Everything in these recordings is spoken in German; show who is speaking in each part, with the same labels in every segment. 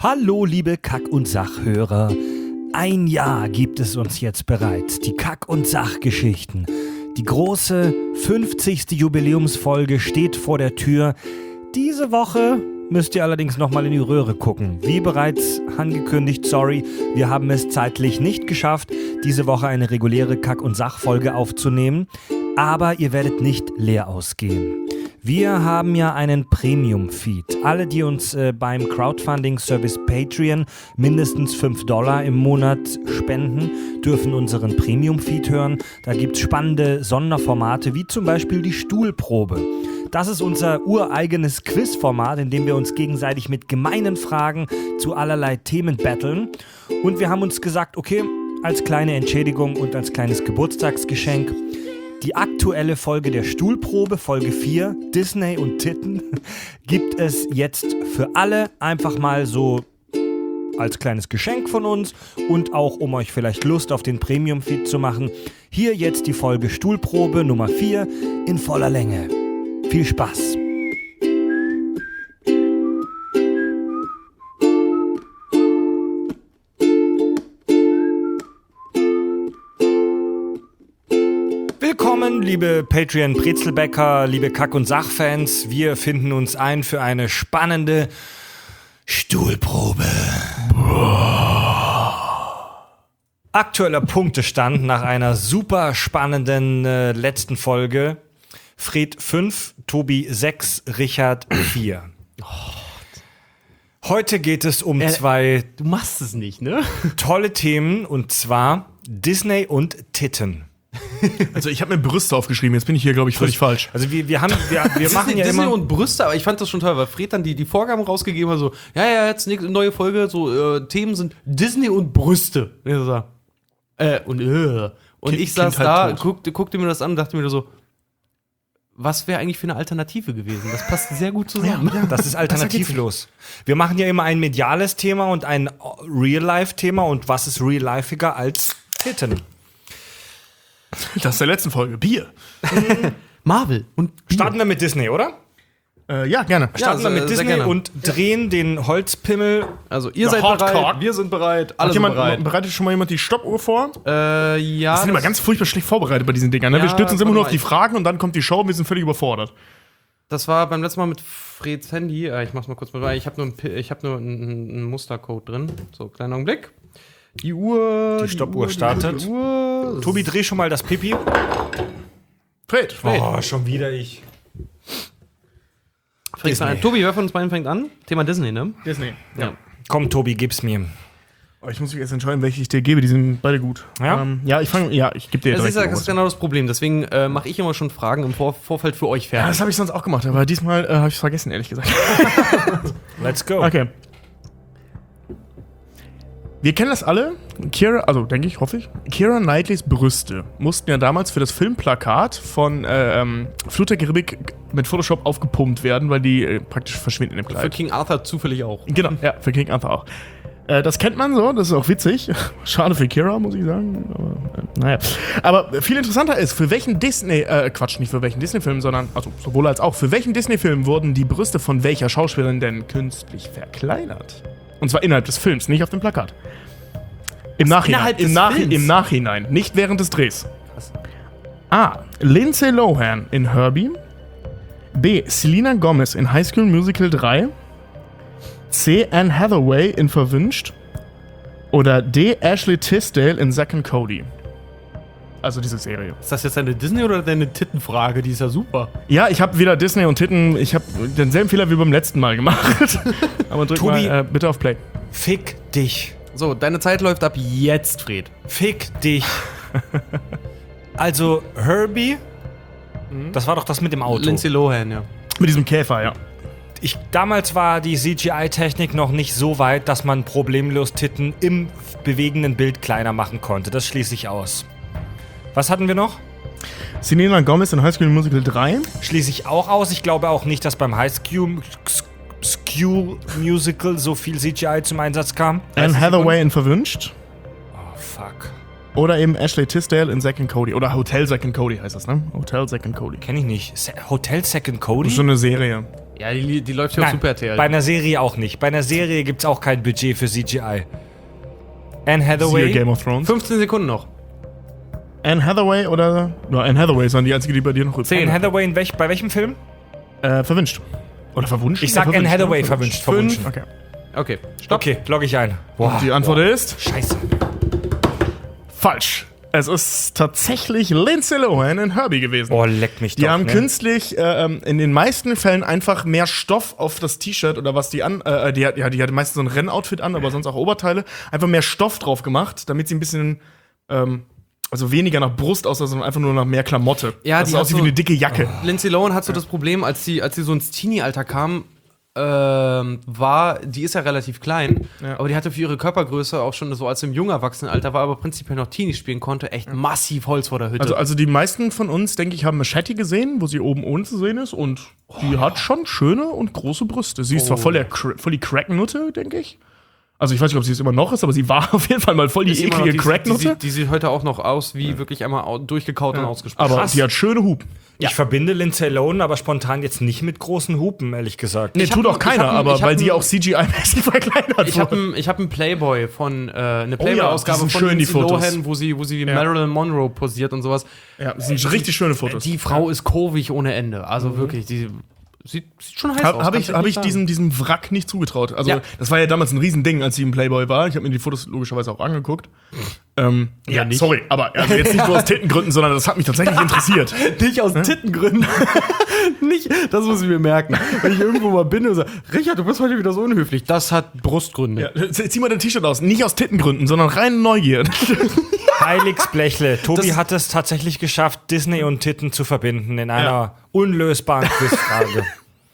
Speaker 1: Hallo liebe Kack- und Sachhörer. Ein Jahr gibt es uns jetzt bereits, die Kack- und Sachgeschichten. Die große 50. Jubiläumsfolge steht vor der Tür. Diese Woche müsst ihr allerdings nochmal in die Röhre gucken. Wie bereits angekündigt, sorry, wir haben es zeitlich nicht geschafft, diese Woche eine reguläre Kack- und Sachfolge aufzunehmen. Aber ihr werdet nicht leer ausgehen. Wir haben ja einen Premium-Feed. Alle, die uns beim Crowdfunding-Service Patreon mindestens $5 im Monat spenden, dürfen unseren Premium-Feed hören. Da gibt es spannende Sonderformate, wie zum Beispiel die Stuhlprobe. Das ist unser ureigenes Quizformat, in dem wir uns gegenseitig mit gemeinen Fragen zu allerlei Themen battlen. Und wir haben uns gesagt, okay, als kleine Entschädigung und als kleines Geburtstagsgeschenk, die aktuelle Folge der Stuhlprobe, Folge 4, Disney und Titten, gibt es jetzt für alle einfach mal so als kleines Geschenk von uns und auch um euch vielleicht Lust auf den Premium-Feed zu machen. Hier jetzt die Folge Stuhlprobe Nummer 4 in voller Länge. Viel Spaß! Willkommen, liebe Patreon-Brezelbäcker, liebe Kack- und Sachfans. Wir finden uns ein für eine spannende Stuhlprobe. Aktueller Punktestand nach einer super spannenden letzten Folge. Fred 5, Tobi 6, Richard 4. Heute geht es um zwei
Speaker 2: Du machst es nicht, ne?
Speaker 1: tolle Themen, und zwar Disney und Titten.
Speaker 3: Also ich habe mir Brüste aufgeschrieben, jetzt bin ich hier, glaube ich, völlig falsch.
Speaker 1: Also wir machen ja
Speaker 2: Disney
Speaker 1: immer...
Speaker 2: und Brüste, aber ich fand das schon toll, weil Fred dann die Vorgaben rausgegeben hat, so, ja, jetzt eine neue Folge, so, Themen sind Disney und Brüste. Und ich saß da, guckte mir das an und dachte mir so, was wäre eigentlich für eine Alternative gewesen? Das passt sehr gut zusammen.
Speaker 1: Ja, das ist alternativlos. Wir machen ja immer ein mediales Thema und ein Real-Life-Thema, und was ist real-lifeiger als Titten?
Speaker 3: Das ist der letzten Folge. Bier.
Speaker 2: Marvel und Bier.
Speaker 1: Starten wir mit Disney, oder?
Speaker 3: Ja, gerne.
Speaker 1: Starten wir mit
Speaker 2: sehr
Speaker 1: Disney
Speaker 2: gerne.
Speaker 1: und drehen den Holzpimmel.
Speaker 2: Also, ihr seid
Speaker 3: Hardcore.
Speaker 2: bereit, wir sind bereit, alle sind bereit.
Speaker 3: Bereitet schon mal jemand die Stoppuhr vor?
Speaker 2: Ja.
Speaker 3: Wir sind immer ganz furchtbar schlecht vorbereitet bei diesen Dingern. Ne?
Speaker 2: Ja,
Speaker 3: Wir stützen uns immer
Speaker 2: warte
Speaker 3: nur
Speaker 2: mal,
Speaker 3: auf die Fragen und dann kommt die Show und wir sind völlig überfordert.
Speaker 2: Das war beim letzten Mal mit Freds Handy. Ich mach's mal kurz mit rein. Ich habe nur einen Mustercode drin. So, kleinen Augenblick. Die Uhr.
Speaker 1: Die Stoppuhr startet.
Speaker 2: Die Uhr.
Speaker 1: Tobi, dreh schon mal das Pipi.
Speaker 3: Fred.
Speaker 1: Oh, schon wieder ich. Disney.
Speaker 2: Tobi, wer von uns beiden fängt an? Thema Disney, ne?
Speaker 3: Disney.
Speaker 2: Ja.
Speaker 1: Komm, Tobi, gib's mir.
Speaker 3: Oh, ich muss mich jetzt entscheiden, welche ich dir gebe. Die sind beide gut.
Speaker 1: Ja?
Speaker 3: Ich gebe dir
Speaker 2: Das
Speaker 3: direkt
Speaker 2: ist genau das Problem. Deswegen mache ich immer schon Fragen im Vorfeld für euch
Speaker 3: Ja,
Speaker 2: fertig.
Speaker 3: das habe ich sonst auch gemacht, aber diesmal habe ich es vergessen, ehrlich gesagt.
Speaker 1: Let's go.
Speaker 3: Okay. Wir kennen das alle. Keira, denke ich, hoffe ich. Keira Knightleys Brüste mussten ja damals für das Filmplakat von Fluch der Karibik mit Photoshop aufgepumpt werden, weil die praktisch verschwinden im
Speaker 2: Für
Speaker 3: Kleid.
Speaker 2: King Arthur zufällig auch.
Speaker 3: Genau, ja, für King Arthur auch. Das kennt man so, das ist auch witzig. Schade für Keira, muss ich sagen. Aber, naja. Aber viel interessanter ist, für welchen nicht für welchen Disney-Film, sondern, also sowohl als auch, für welchen Disney-Film wurden die Brüste von welcher Schauspielerin denn künstlich verkleinert? Und zwar innerhalb des Films, nicht auf dem Plakat. Im Nachhinein. Im Nachhinein, nicht während des Drehs.
Speaker 2: Krass.
Speaker 3: A. Lindsay Lohan in Herbie. B. Selena Gomez in High School Musical 3. C. Anne Hathaway in Verwünscht. Oder D. Ashley Tisdale in Zack and Cody. Also diese Serie.
Speaker 2: Ist das jetzt deine Disney- oder deine Tittenfrage? Die ist ja super.
Speaker 3: Ja, ich habe wieder Disney und Titten. Ich habe denselben Fehler wie beim letzten Mal gemacht. Aber drück
Speaker 1: Tobi,
Speaker 3: mal bitte auf Play.
Speaker 1: Fick dich.
Speaker 2: So, deine Zeit läuft ab jetzt, Fred.
Speaker 1: Fick dich. Also, Herbie, das war doch das mit dem Auto.
Speaker 2: Lindsay Lohan, ja.
Speaker 3: Mit diesem Käfer, ja.
Speaker 1: Damals war die CGI-Technik noch nicht so weit, dass man problemlos Titten im bewegenden Bild kleiner machen konnte. Das schließe ich aus. Was hatten wir noch?
Speaker 3: Selena Gomez in High School Musical 3.
Speaker 1: Schließe ich auch aus. Ich glaube auch nicht, dass beim High School Musical so viel CGI zum Einsatz kam.
Speaker 3: Anne Hathaway in Verwünscht.
Speaker 1: Oh, fuck.
Speaker 3: Oder eben Ashley Tisdale in Zack and Cody. Oder Hotel Zack and Cody heißt das, ne? Hotel Zack and Cody.
Speaker 1: Kenn ich nicht. Hotel Second Cody?
Speaker 3: Das ist so eine Serie.
Speaker 2: Ja, die läuft ja auf
Speaker 1: Nein,
Speaker 2: Super RTL.
Speaker 1: bei einer Serie auch nicht. Bei einer Serie gibt's auch kein Budget für CGI. Anne Hathaway.
Speaker 3: Siehe Game of Thrones.
Speaker 2: 15 Sekunden noch.
Speaker 3: Anne Hathaway oder... Nur Anne Hathaway ist dann die einzige, die bei dir noch...
Speaker 1: Anne Hathaway bei welchem Film?
Speaker 3: Verwünscht. Oder verwunscht?
Speaker 1: Ich sag Anne Hathaway verwünscht.
Speaker 3: Okay.
Speaker 2: Okay, stopp.
Speaker 1: Okay, logge ich ein. Boah,
Speaker 3: Die Antwort ist...
Speaker 1: scheiße.
Speaker 3: Falsch. Es ist tatsächlich Lindsay Lohan in Herbie gewesen.
Speaker 1: Boah, leck mich
Speaker 3: Die
Speaker 1: doch,
Speaker 3: haben
Speaker 1: ne?
Speaker 3: künstlich in den meisten Fällen einfach mehr Stoff auf das T-Shirt oder was die an. Die hatte meistens so ein Rennoutfit an, aber sonst auch Oberteile. Einfach mehr Stoff drauf gemacht, damit sie ein bisschen. Also weniger nach Brust aussah, sondern einfach nur nach mehr Klamotte.
Speaker 2: Ja,
Speaker 3: das
Speaker 2: die
Speaker 3: aussieht
Speaker 2: hat
Speaker 3: wie
Speaker 2: so-
Speaker 3: eine dicke Jacke.
Speaker 2: Lindsay Lohan hat so das Problem, als sie so ins Teenie-Alter kam, die ist ja relativ klein,
Speaker 3: Ja.
Speaker 2: aber die hatte für ihre Körpergröße auch schon so, als sie im jungen Erwachsenenalter war, aber prinzipiell noch Teenie spielen konnte, echt massiv Holz vor der Hütte.
Speaker 3: Also die meisten von uns, denke ich, haben Machete gesehen, wo sie oben ohne zu sehen ist. Und die hat schon schöne und große Brüste. Sie ist zwar voll die Cracknutte, denke ich. Also ich weiß nicht, ob sie es immer noch ist, aber sie war auf jeden Fall mal voll die
Speaker 2: Ist immer noch-
Speaker 3: eklige Cracknutte.
Speaker 2: die sieht heute auch noch aus wie wirklich einmal durchgekaut und ausgesprochen.
Speaker 3: Aber
Speaker 1: Krass.
Speaker 3: die hat schöne Hupen.
Speaker 1: Ich verbinde Lindsay Lohan aber spontan jetzt nicht mit großen Hupen, ehrlich gesagt.
Speaker 3: Nee,
Speaker 2: Ich hab
Speaker 3: tut
Speaker 2: ein-
Speaker 3: auch keiner,
Speaker 2: ich hab ein-
Speaker 3: aber
Speaker 2: ich hab
Speaker 3: weil sie
Speaker 2: ein-
Speaker 3: auch CGI-mäßig verkleinert
Speaker 2: Ich habe
Speaker 3: wurde.
Speaker 2: hab einen Playboy von eine
Speaker 3: Oh ja,
Speaker 2: Playboy-Ausgabe
Speaker 3: die sind
Speaker 2: von
Speaker 3: schön, die
Speaker 2: Lindsay
Speaker 3: Fotos.
Speaker 2: Lohan, wo sie wie Marilyn Monroe posiert und sowas.
Speaker 3: Ja, das sind richtig schöne Fotos.
Speaker 2: Die Frau ist kurvig ohne Ende. Also wirklich, die sieht schon heiß aus.
Speaker 3: Habe
Speaker 2: kannst
Speaker 3: ich,
Speaker 2: du
Speaker 3: hab ich
Speaker 2: nicht sagen.
Speaker 3: diesem Wrack nicht zugetraut. Also,
Speaker 2: Ja.
Speaker 3: das war ja damals ein Riesending, als sie im Playboy war. Ich habe mir die Fotos logischerweise auch angeguckt. Ja,
Speaker 2: nicht.
Speaker 3: sorry, aber also jetzt nicht nur aus Tittengründen, sondern das hat mich tatsächlich interessiert.
Speaker 2: Nicht aus Tittengründen. Nicht, das muss ich mir merken. Wenn ich irgendwo mal bin und sage, Richard, du bist heute wieder so unhöflich. Das hat Brustgründe.
Speaker 3: Ja, zieh mal dein T-Shirt aus. Nicht aus Tittengründen, sondern rein Neugier.
Speaker 1: Heiligsblechle. Tobi hat es tatsächlich geschafft, Disney und Titten zu verbinden in einer unlösbaren Quizfrage.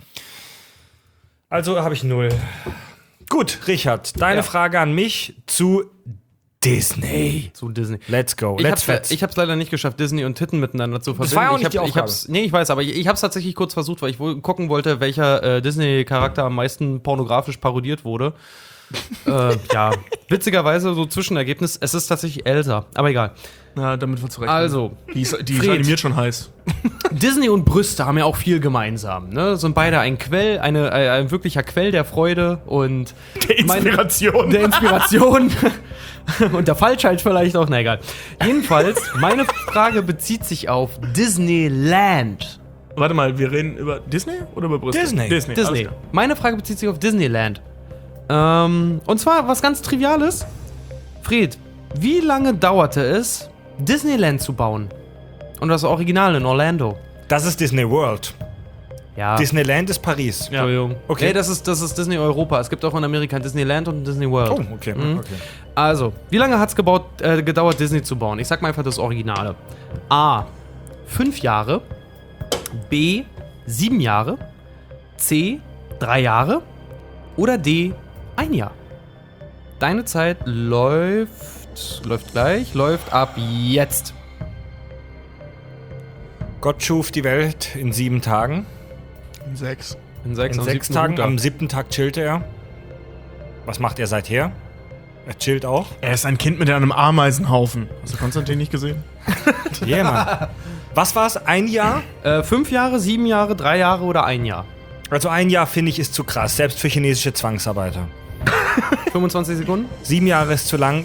Speaker 1: Also habe ich 0. Gut, Richard, deine
Speaker 2: Ja.
Speaker 1: Frage an mich zu Disney.
Speaker 2: Zu Disney.
Speaker 1: Let's go.
Speaker 2: Ich
Speaker 1: Let's
Speaker 2: hab's, ich hab's leider nicht geschafft, Disney und Titten miteinander zu verbinden.
Speaker 1: war ja auch nicht
Speaker 2: ich
Speaker 1: die Aufgabe.
Speaker 2: Ich weiß, aber ich hab's tatsächlich kurz versucht, weil ich gucken wollte, welcher Disney-Charakter am meisten pornografisch parodiert wurde. Ja, witzigerweise so Zwischenergebnis, es ist tatsächlich Elsa, aber egal.
Speaker 3: Na, damit wird zurecht.
Speaker 2: Also,
Speaker 3: die ist
Speaker 2: Fred.
Speaker 3: animiert schon heiß.
Speaker 2: Disney und Brüste haben ja auch viel gemeinsam, ne? Sind beide ein Quell, ein wirklicher Quell der Freude und
Speaker 3: Der Inspiration.
Speaker 2: der Inspiration und der Falschheit vielleicht auch, na egal. Jedenfalls, meine Frage bezieht sich auf Disneyland.
Speaker 3: Warte mal, wir reden über Disney oder über Brüste?
Speaker 1: Disney.
Speaker 3: alles
Speaker 2: Disney.
Speaker 3: klar.
Speaker 2: Meine Frage bezieht sich auf Disneyland. Und zwar was ganz Triviales. Fred, wie lange dauerte es, Disneyland zu bauen? Und das Original in Orlando.
Speaker 1: Das ist Disney World.
Speaker 2: Ja.
Speaker 1: Disneyland ist Paris.
Speaker 2: Entschuldigung.
Speaker 1: Okay.
Speaker 2: Nee, das ist Disney Europa. Es gibt auch in Amerika ein Disneyland und ein Disney World.
Speaker 1: Oh, okay. Okay.
Speaker 2: Also, wie lange hat es gedauert, Disney zu bauen? Ich sag mal einfach das Originale. A. 5 Jahre. B. 7 Jahre. C. 3 Jahre. Oder D. 1 Jahr. Deine Zeit läuft ab jetzt.
Speaker 1: Gott schuf die Welt in 7 Tagen.
Speaker 3: 6.
Speaker 2: In 6,
Speaker 1: In 6 Tagen. Am 7. Tag chillte er. Was macht er seither? Er chillt auch.
Speaker 3: Er ist ein Kind mit einem Ameisenhaufen. Hast du Konstantin nicht gesehen?
Speaker 1: Yeah, Mann. Was war's? 1 Jahr?
Speaker 2: 5 Jahre, 7 Jahre, 3 Jahre oder 1 Jahr?
Speaker 1: Also 1 Jahr finde ich ist zu krass, selbst für chinesische Zwangsarbeiter.
Speaker 2: 25 Sekunden?
Speaker 1: 7 Jahre ist zu lang.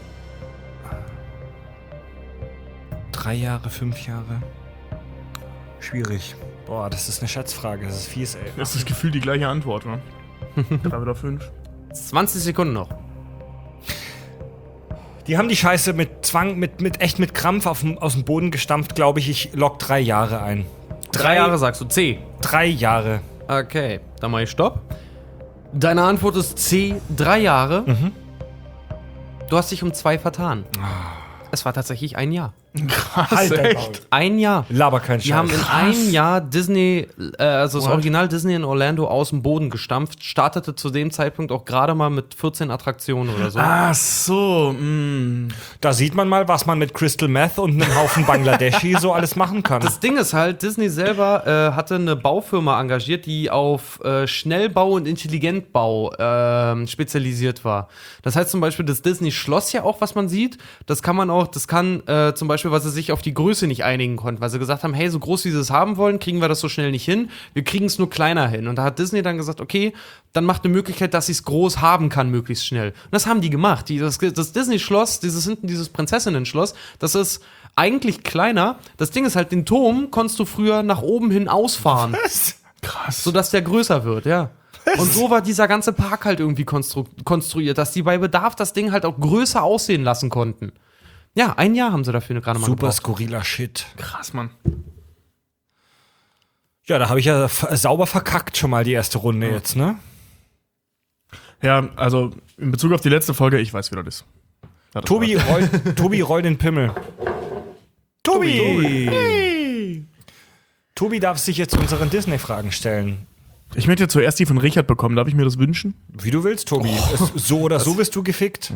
Speaker 1: 3 Jahre, 5 Jahre. Schwierig. Boah, das ist eine Schätzfrage. Das ist fies, ey.
Speaker 3: Das ist das Gefühl die gleiche Antwort, ne? 3 oder 5.
Speaker 2: 20 Sekunden noch.
Speaker 1: Die haben die Scheiße mit Zwang, mit Krampf aus dem Boden gestampft, glaube ich. Ich lock 3 Jahre ein.
Speaker 2: 3 Jahre sagst du. C.
Speaker 1: 3 Jahre.
Speaker 2: Okay, dann mach ich Stopp. Deine Antwort ist C, 3 Jahre. Du hast dich um 2 vertan. Es war tatsächlich 1 Jahr.
Speaker 3: Krass,
Speaker 1: Halt dein Maul.
Speaker 3: echt?
Speaker 2: Ein Jahr.
Speaker 1: Laber kein Scheiß.
Speaker 2: Die haben in einem Jahr Disney, also das Original Disney in Orlando aus dem Boden gestampft, startete zu dem Zeitpunkt auch gerade mal mit 14 Attraktionen oder so.
Speaker 3: Ach so,
Speaker 1: Da sieht man mal, was man mit Crystal Meth und einem Haufen Bangladeschi so alles machen kann.
Speaker 2: Das Ding ist halt, Disney selber hatte eine Baufirma engagiert, die auf Schnellbau und Intelligentbau spezialisiert war. Das heißt zum Beispiel das Disney-Schloss ja auch, was man sieht, das kann zum Beispiel, weil sie sich auf die Größe nicht einigen konnten, weil sie gesagt haben, hey, so groß wie sie es haben wollen, kriegen wir das so schnell nicht hin, wir kriegen es nur kleiner hin. Und da hat Disney dann gesagt, okay, dann macht eine Möglichkeit, dass ich es groß haben kann, möglichst schnell. Und das haben die gemacht. Das Disney-Schloss, dieses Prinzessinnen-Schloss, das ist eigentlich kleiner. Das Ding ist halt, den Turm konntest du früher nach oben hin ausfahren.
Speaker 3: krass.
Speaker 2: Sodass der größer wird, ja. Und so war dieser ganze Park halt irgendwie konstruiert, dass die bei Bedarf das Ding halt auch größer aussehen lassen konnten. Ja, ein Jahr haben sie dafür gerade mal
Speaker 1: Super
Speaker 2: gebraucht.
Speaker 1: skurriler Shit.
Speaker 3: Krass, Mann.
Speaker 1: Ja, da habe ich ja sauber verkackt schon mal die erste Runde jetzt, ne?
Speaker 3: Ja, also in Bezug auf die letzte Folge, ich weiß, wie das ist. Ja, das
Speaker 1: Tobi, roll den Pimmel. Tobi!
Speaker 3: Hey.
Speaker 1: Tobi darf sich jetzt unseren Disney-Fragen stellen.
Speaker 3: Ich möchte zuerst die von Richard bekommen. Darf ich mir das wünschen?
Speaker 1: Wie du willst, Tobi. So oder so bist du gefickt.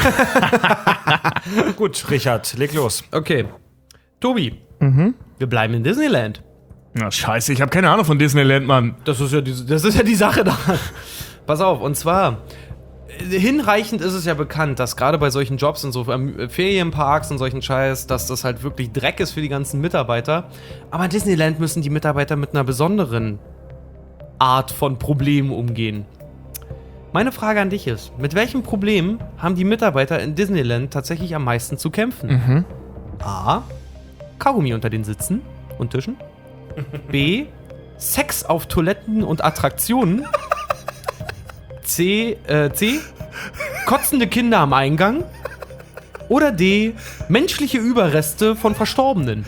Speaker 1: Gut, Richard, leg los.
Speaker 2: Okay. Tobi, wir bleiben in Disneyland.
Speaker 3: Na, scheiße, ich habe keine Ahnung von Disneyland, Mann.
Speaker 2: Das ist ja die Sache da. Pass auf, und zwar, hinreichend ist es ja bekannt, dass gerade bei solchen Jobs und so Ferienparks und solchen Scheiß, dass das halt wirklich Dreck ist für die ganzen Mitarbeiter. Aber in Disneyland müssen die Mitarbeiter mit einer besonderen Art von Problemen umgehen. Meine Frage an dich ist, mit welchem Problem haben die Mitarbeiter in Disneyland tatsächlich am meisten zu kämpfen? A. Kaugummi unter den Sitzen und Tischen. B. Sex auf Toiletten und Attraktionen. C. Kotzende Kinder am Eingang. Oder D. Menschliche Überreste von Verstorbenen.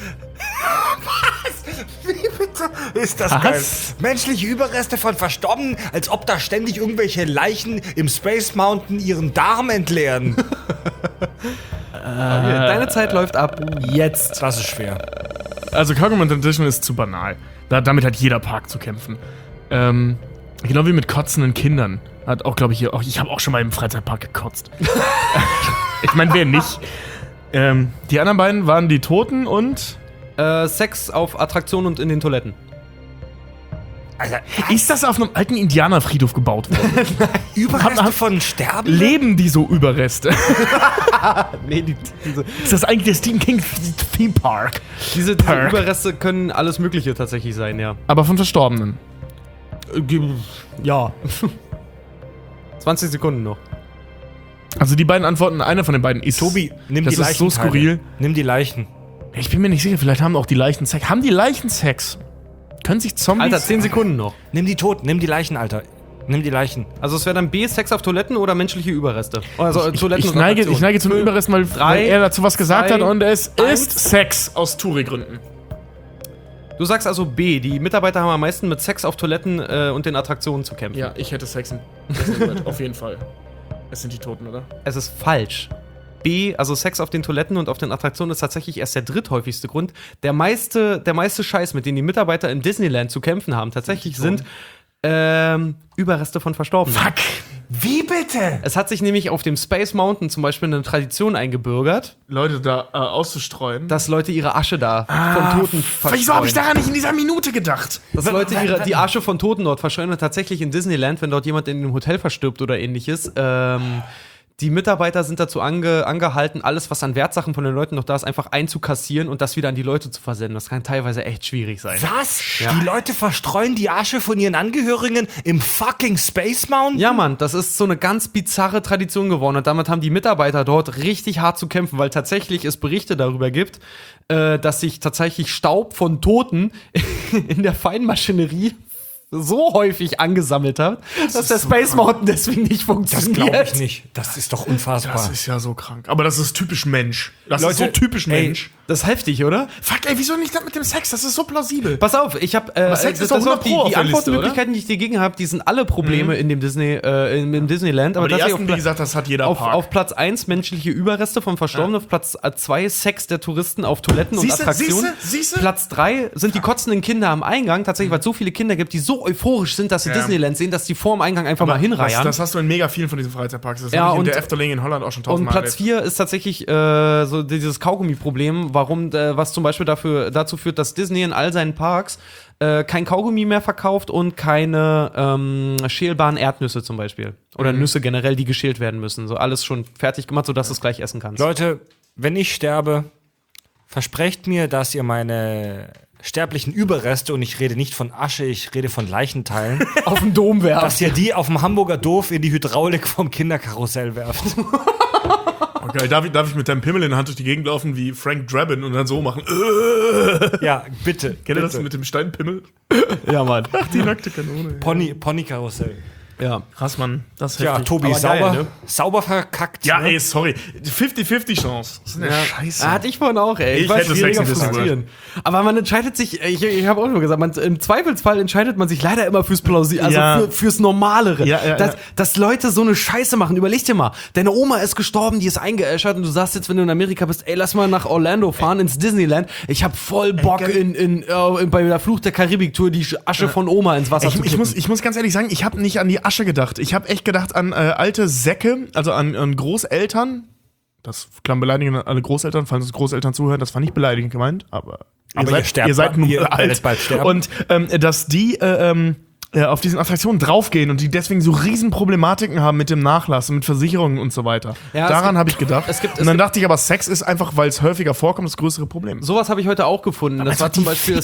Speaker 1: Ist das
Speaker 3: Was?
Speaker 1: geil. Menschliche Überreste von Verstorbenen, als ob da ständig irgendwelche Leichen im Space Mountain ihren Darm entleeren.
Speaker 2: Deine Zeit läuft ab jetzt.
Speaker 1: Das ist schwer.
Speaker 3: Also Kaugummi unter den Tischen ist zu banal. Damit hat jeder Park zu kämpfen. Genau wie mit kotzenden Kindern. Hat auch, glaube ich, ich habe auch schon mal im Freizeitpark gekotzt. Ich meine, wer nicht? Die anderen beiden waren die Toten und...
Speaker 2: Sex auf Attraktionen und in den Toiletten.
Speaker 1: Alter,
Speaker 3: Ist das auf einem alten Indianerfriedhof gebaut worden?
Speaker 1: Überreste von Sterben?
Speaker 3: Leben die so Überreste?
Speaker 2: Nee,
Speaker 3: Ist das eigentlich der Stephen King Theme Park?
Speaker 2: diese
Speaker 3: Park.
Speaker 2: Überreste können alles Mögliche tatsächlich sein, ja.
Speaker 3: Aber von Verstorbenen.
Speaker 2: Ja. 20 Sekunden noch.
Speaker 3: Also die beiden Antworten, einer von den beiden ist...
Speaker 1: Tobi, nimm
Speaker 3: das
Speaker 1: die
Speaker 3: ist
Speaker 1: Leichen.
Speaker 3: so skurril.
Speaker 1: Nimm die Leichen.
Speaker 3: Ich bin mir nicht sicher, vielleicht haben auch die Leichen Sex. Haben die Leichen Sex? Können sich Zombies...
Speaker 2: Alter, 10 Sekunden noch.
Speaker 1: Nimm die Toten, nimm die Leichen, Alter. Nimm die Leichen.
Speaker 2: Also es wäre dann B, Sex auf Toiletten oder menschliche Überreste. Also Toiletten
Speaker 3: Ich neige zum Überrest, weil er dazu was gesagt hat und es ist Sex aus Touri-Gründen.
Speaker 2: Du sagst also B, die Mitarbeiter haben am meisten mit Sex auf Toiletten und den Attraktionen zu kämpfen.
Speaker 3: Ja, ich hätte Sex auf jeden Fall. Es sind die Toten, oder?
Speaker 2: Es ist falsch. B, also Sex auf den Toiletten und auf den Attraktionen ist tatsächlich erst der dritthäufigste Grund. Der meiste Scheiß, mit dem die Mitarbeiter in Disneyland zu kämpfen haben, tatsächlich sind Überreste von Verstorbenen.
Speaker 3: Fuck!
Speaker 1: Wie bitte?
Speaker 2: Es hat sich nämlich auf dem Space Mountain zum Beispiel eine Tradition eingebürgert,
Speaker 3: Leute da auszustreuen.
Speaker 2: dass Leute ihre Asche da von Toten verstreuen.
Speaker 3: Wieso habe ich daran nicht in dieser Minute gedacht?
Speaker 2: Dass Leute die Asche von Toten dort verstreuen und tatsächlich in Disneyland, wenn dort jemand in einem Hotel verstirbt oder ähnliches, die Mitarbeiter sind dazu angehalten, alles, was an Wertsachen von den Leuten noch da ist, einfach einzukassieren und das wieder an die Leute zu versenden. Das kann teilweise echt schwierig sein.
Speaker 1: Was?
Speaker 2: Ja.
Speaker 1: Die Leute verstreuen die Asche von ihren Angehörigen im fucking Space Mountain?
Speaker 2: Ja, Mann, das ist so eine ganz bizarre Tradition geworden und damit haben die Mitarbeiter dort richtig hart zu kämpfen, weil tatsächlich es Berichte darüber gibt, dass sich tatsächlich Staub von Toten in der Feinmaschinerie so häufig angesammelt hat, dass der
Speaker 3: so
Speaker 2: Space
Speaker 3: krank.
Speaker 2: Mountain deswegen nicht
Speaker 1: Das
Speaker 2: funktioniert.
Speaker 1: glaube ich nicht. Das ist doch unfassbar.
Speaker 3: Das ist ja so krank. Aber das ist typisch Mensch. Das ist
Speaker 1: Leute,
Speaker 3: so typisch
Speaker 1: ey,
Speaker 3: Mensch.
Speaker 2: Das ist heftig, oder?
Speaker 3: Fuck, ey, wieso nicht das mit dem Sex? Das ist so plausibel.
Speaker 2: Pass auf, ich habe
Speaker 3: Sex ist
Speaker 2: das
Speaker 3: doch 100
Speaker 2: die,
Speaker 3: Pro auf
Speaker 2: die
Speaker 3: der Liste,
Speaker 2: Antwortmöglichkeiten, die ich dir gegeben habe, die sind alle Probleme in dem im Disneyland.
Speaker 3: Aber die
Speaker 2: tatsächlich
Speaker 3: ersten, wie gesagt, das hat jeder Park.
Speaker 2: auf Platz 1 menschliche Überreste von Verstorbenen, auf Platz 2 Sex der Touristen auf Toiletten und Attraktionen.
Speaker 3: Siehste?
Speaker 2: Platz 3 sind die kotzenden Kinder am Eingang, tatsächlich, weil es so viele Kinder gibt, die so euphorisch sind, dass sie
Speaker 3: Ja.
Speaker 2: Disneyland sehen, dass die vor dem Eingang einfach mal hinreiern.
Speaker 3: Das hast du in mega vielen von diesen Freizeitparks. Das
Speaker 2: Ja,
Speaker 3: habe ich in
Speaker 2: und-
Speaker 3: der Efteling in Holland auch schon
Speaker 2: Und
Speaker 3: tausendmal
Speaker 2: Platz 4 ist tatsächlich so dieses Kaugummi-Problem, was zum Beispiel dazu führt, dass Disney in all seinen Parks kein Kaugummi mehr verkauft und keine schälbaren Erdnüsse zum Beispiel. Oder Nüsse generell, die geschält werden müssen. So alles schon fertig gemacht, sodass du es gleich essen kannst.
Speaker 1: Leute, wenn ich sterbe, versprecht mir, dass ihr meine sterblichen Überreste, und ich rede nicht von Asche, ich rede von Leichenteilen,
Speaker 2: Auf den Dom werfen.
Speaker 1: dass ihr die auf dem Hamburger Dorf in die Hydraulik vom Kinderkarussell werft.
Speaker 3: Okay, darf ich mit deinem Pimmel in der Hand durch die Gegend laufen wie Frank Drabin und dann so machen?
Speaker 1: Ja, bitte.
Speaker 3: Kennt ihr das
Speaker 1: bitte.
Speaker 3: mit dem Steinpimmel?
Speaker 2: Ja, Mann.
Speaker 3: Die nackte Kanone.
Speaker 1: Pony-Karussell.
Speaker 2: Ja.
Speaker 3: Krass, Mann. Das ist
Speaker 1: Ja,
Speaker 3: heftig.
Speaker 1: Tobi,
Speaker 2: Aber
Speaker 1: sauber,
Speaker 2: geil, ne?
Speaker 1: sauber verkackt.
Speaker 3: Ja,
Speaker 1: ne?
Speaker 3: ey, sorry. 50-50 Chance. Das ist eine Scheiße.
Speaker 2: Hatte ich vorhin auch, ey.
Speaker 3: Ich
Speaker 2: War
Speaker 3: hätte
Speaker 2: schwieriger
Speaker 3: Sex in Disney
Speaker 2: frustrieren. Aber man entscheidet sich, ich habe auch schon gesagt, im Zweifelsfall entscheidet man sich leider immer fürs Plausible, also
Speaker 3: Ja.
Speaker 2: fürs Normalere.
Speaker 3: Ja.
Speaker 2: Dass Leute so eine Scheiße machen. Überleg dir mal, deine Oma ist gestorben, die ist eingeäschert und du sagst jetzt, wenn du in Amerika bist, ey, lass mal nach Orlando fahren, ins Disneyland. Ich hab voll Bock, bei der Fluch der Karibik-Tour die Asche von Oma ins Wasser zu kippen.
Speaker 3: Ich muss ganz ehrlich sagen, ich habe nicht an die Asche gedacht. Ich habe echt gedacht an alte Säcke, also an Großeltern. Das klang beleidigend an alle Großeltern, falls uns Großeltern zuhören, das war nicht beleidigend gemeint, aber
Speaker 1: ihr sterbt
Speaker 3: ihr seid nun
Speaker 1: ihr
Speaker 3: alt.
Speaker 1: werdet bald sterben.
Speaker 3: Und dass die auf diesen Attraktionen draufgehen und die deswegen so riesen Problematiken haben mit dem Nachlass und mit Versicherungen und so weiter.
Speaker 2: Ja,
Speaker 3: Daran habe ich gedacht. Und dann dachte ich aber, Sex ist einfach, weil es häufiger vorkommt, das größere Problem.
Speaker 2: Sowas habe ich heute auch gefunden. Das war zum Beispiel,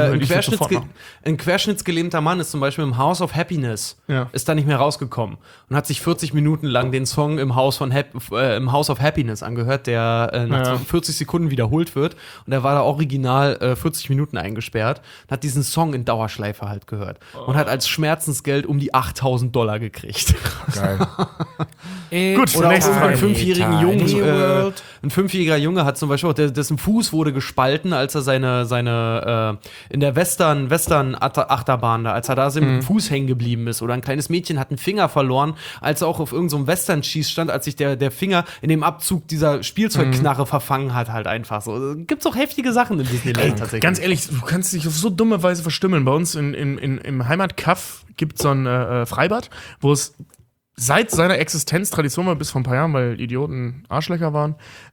Speaker 2: ein querschnittsgelähmter Mann ist zum Beispiel im House of Happiness,
Speaker 3: Ja.
Speaker 2: ist da nicht mehr rausgekommen und hat sich 40 Minuten lang den Song im House of Happiness angehört, der nach 40 Sekunden wiederholt wird. Und er war da original 40 Minuten eingesperrt und hat diesen Song in Dauerschleife halt gehört. Und hat als Schmerzensgeld um die $8.000 gekriegt.
Speaker 1: Geil.
Speaker 3: Gut,
Speaker 2: Oder auch
Speaker 3: nächste
Speaker 2: einen
Speaker 3: Frage.
Speaker 2: 5-jährigen Jungen.
Speaker 1: Tiny World.
Speaker 2: Ein 5-jähriger Junge hat zum Beispiel auch, dessen Fuß wurde gespalten, als er seine in der Western-Achterbahn da, als er da mit dem Fuß hängen geblieben ist. Oder ein kleines Mädchen hat einen Finger verloren, als er auch auf irgendeinem Western-Schießstand, als sich der Finger in dem Abzug dieser Spielzeugknarre verfangen hat, halt einfach so. Gibt's auch heftige Sachen in Disneyland tatsächlich.
Speaker 3: Ganz ehrlich, du kannst dich auf so dumme Weise verstümmeln. Bei uns im Heimatkaff gibt es so ein Freibad, wo es seit seiner Existenz Tradition war, bis vor ein paar Jahren, weil Idioten Arschlöcher waren,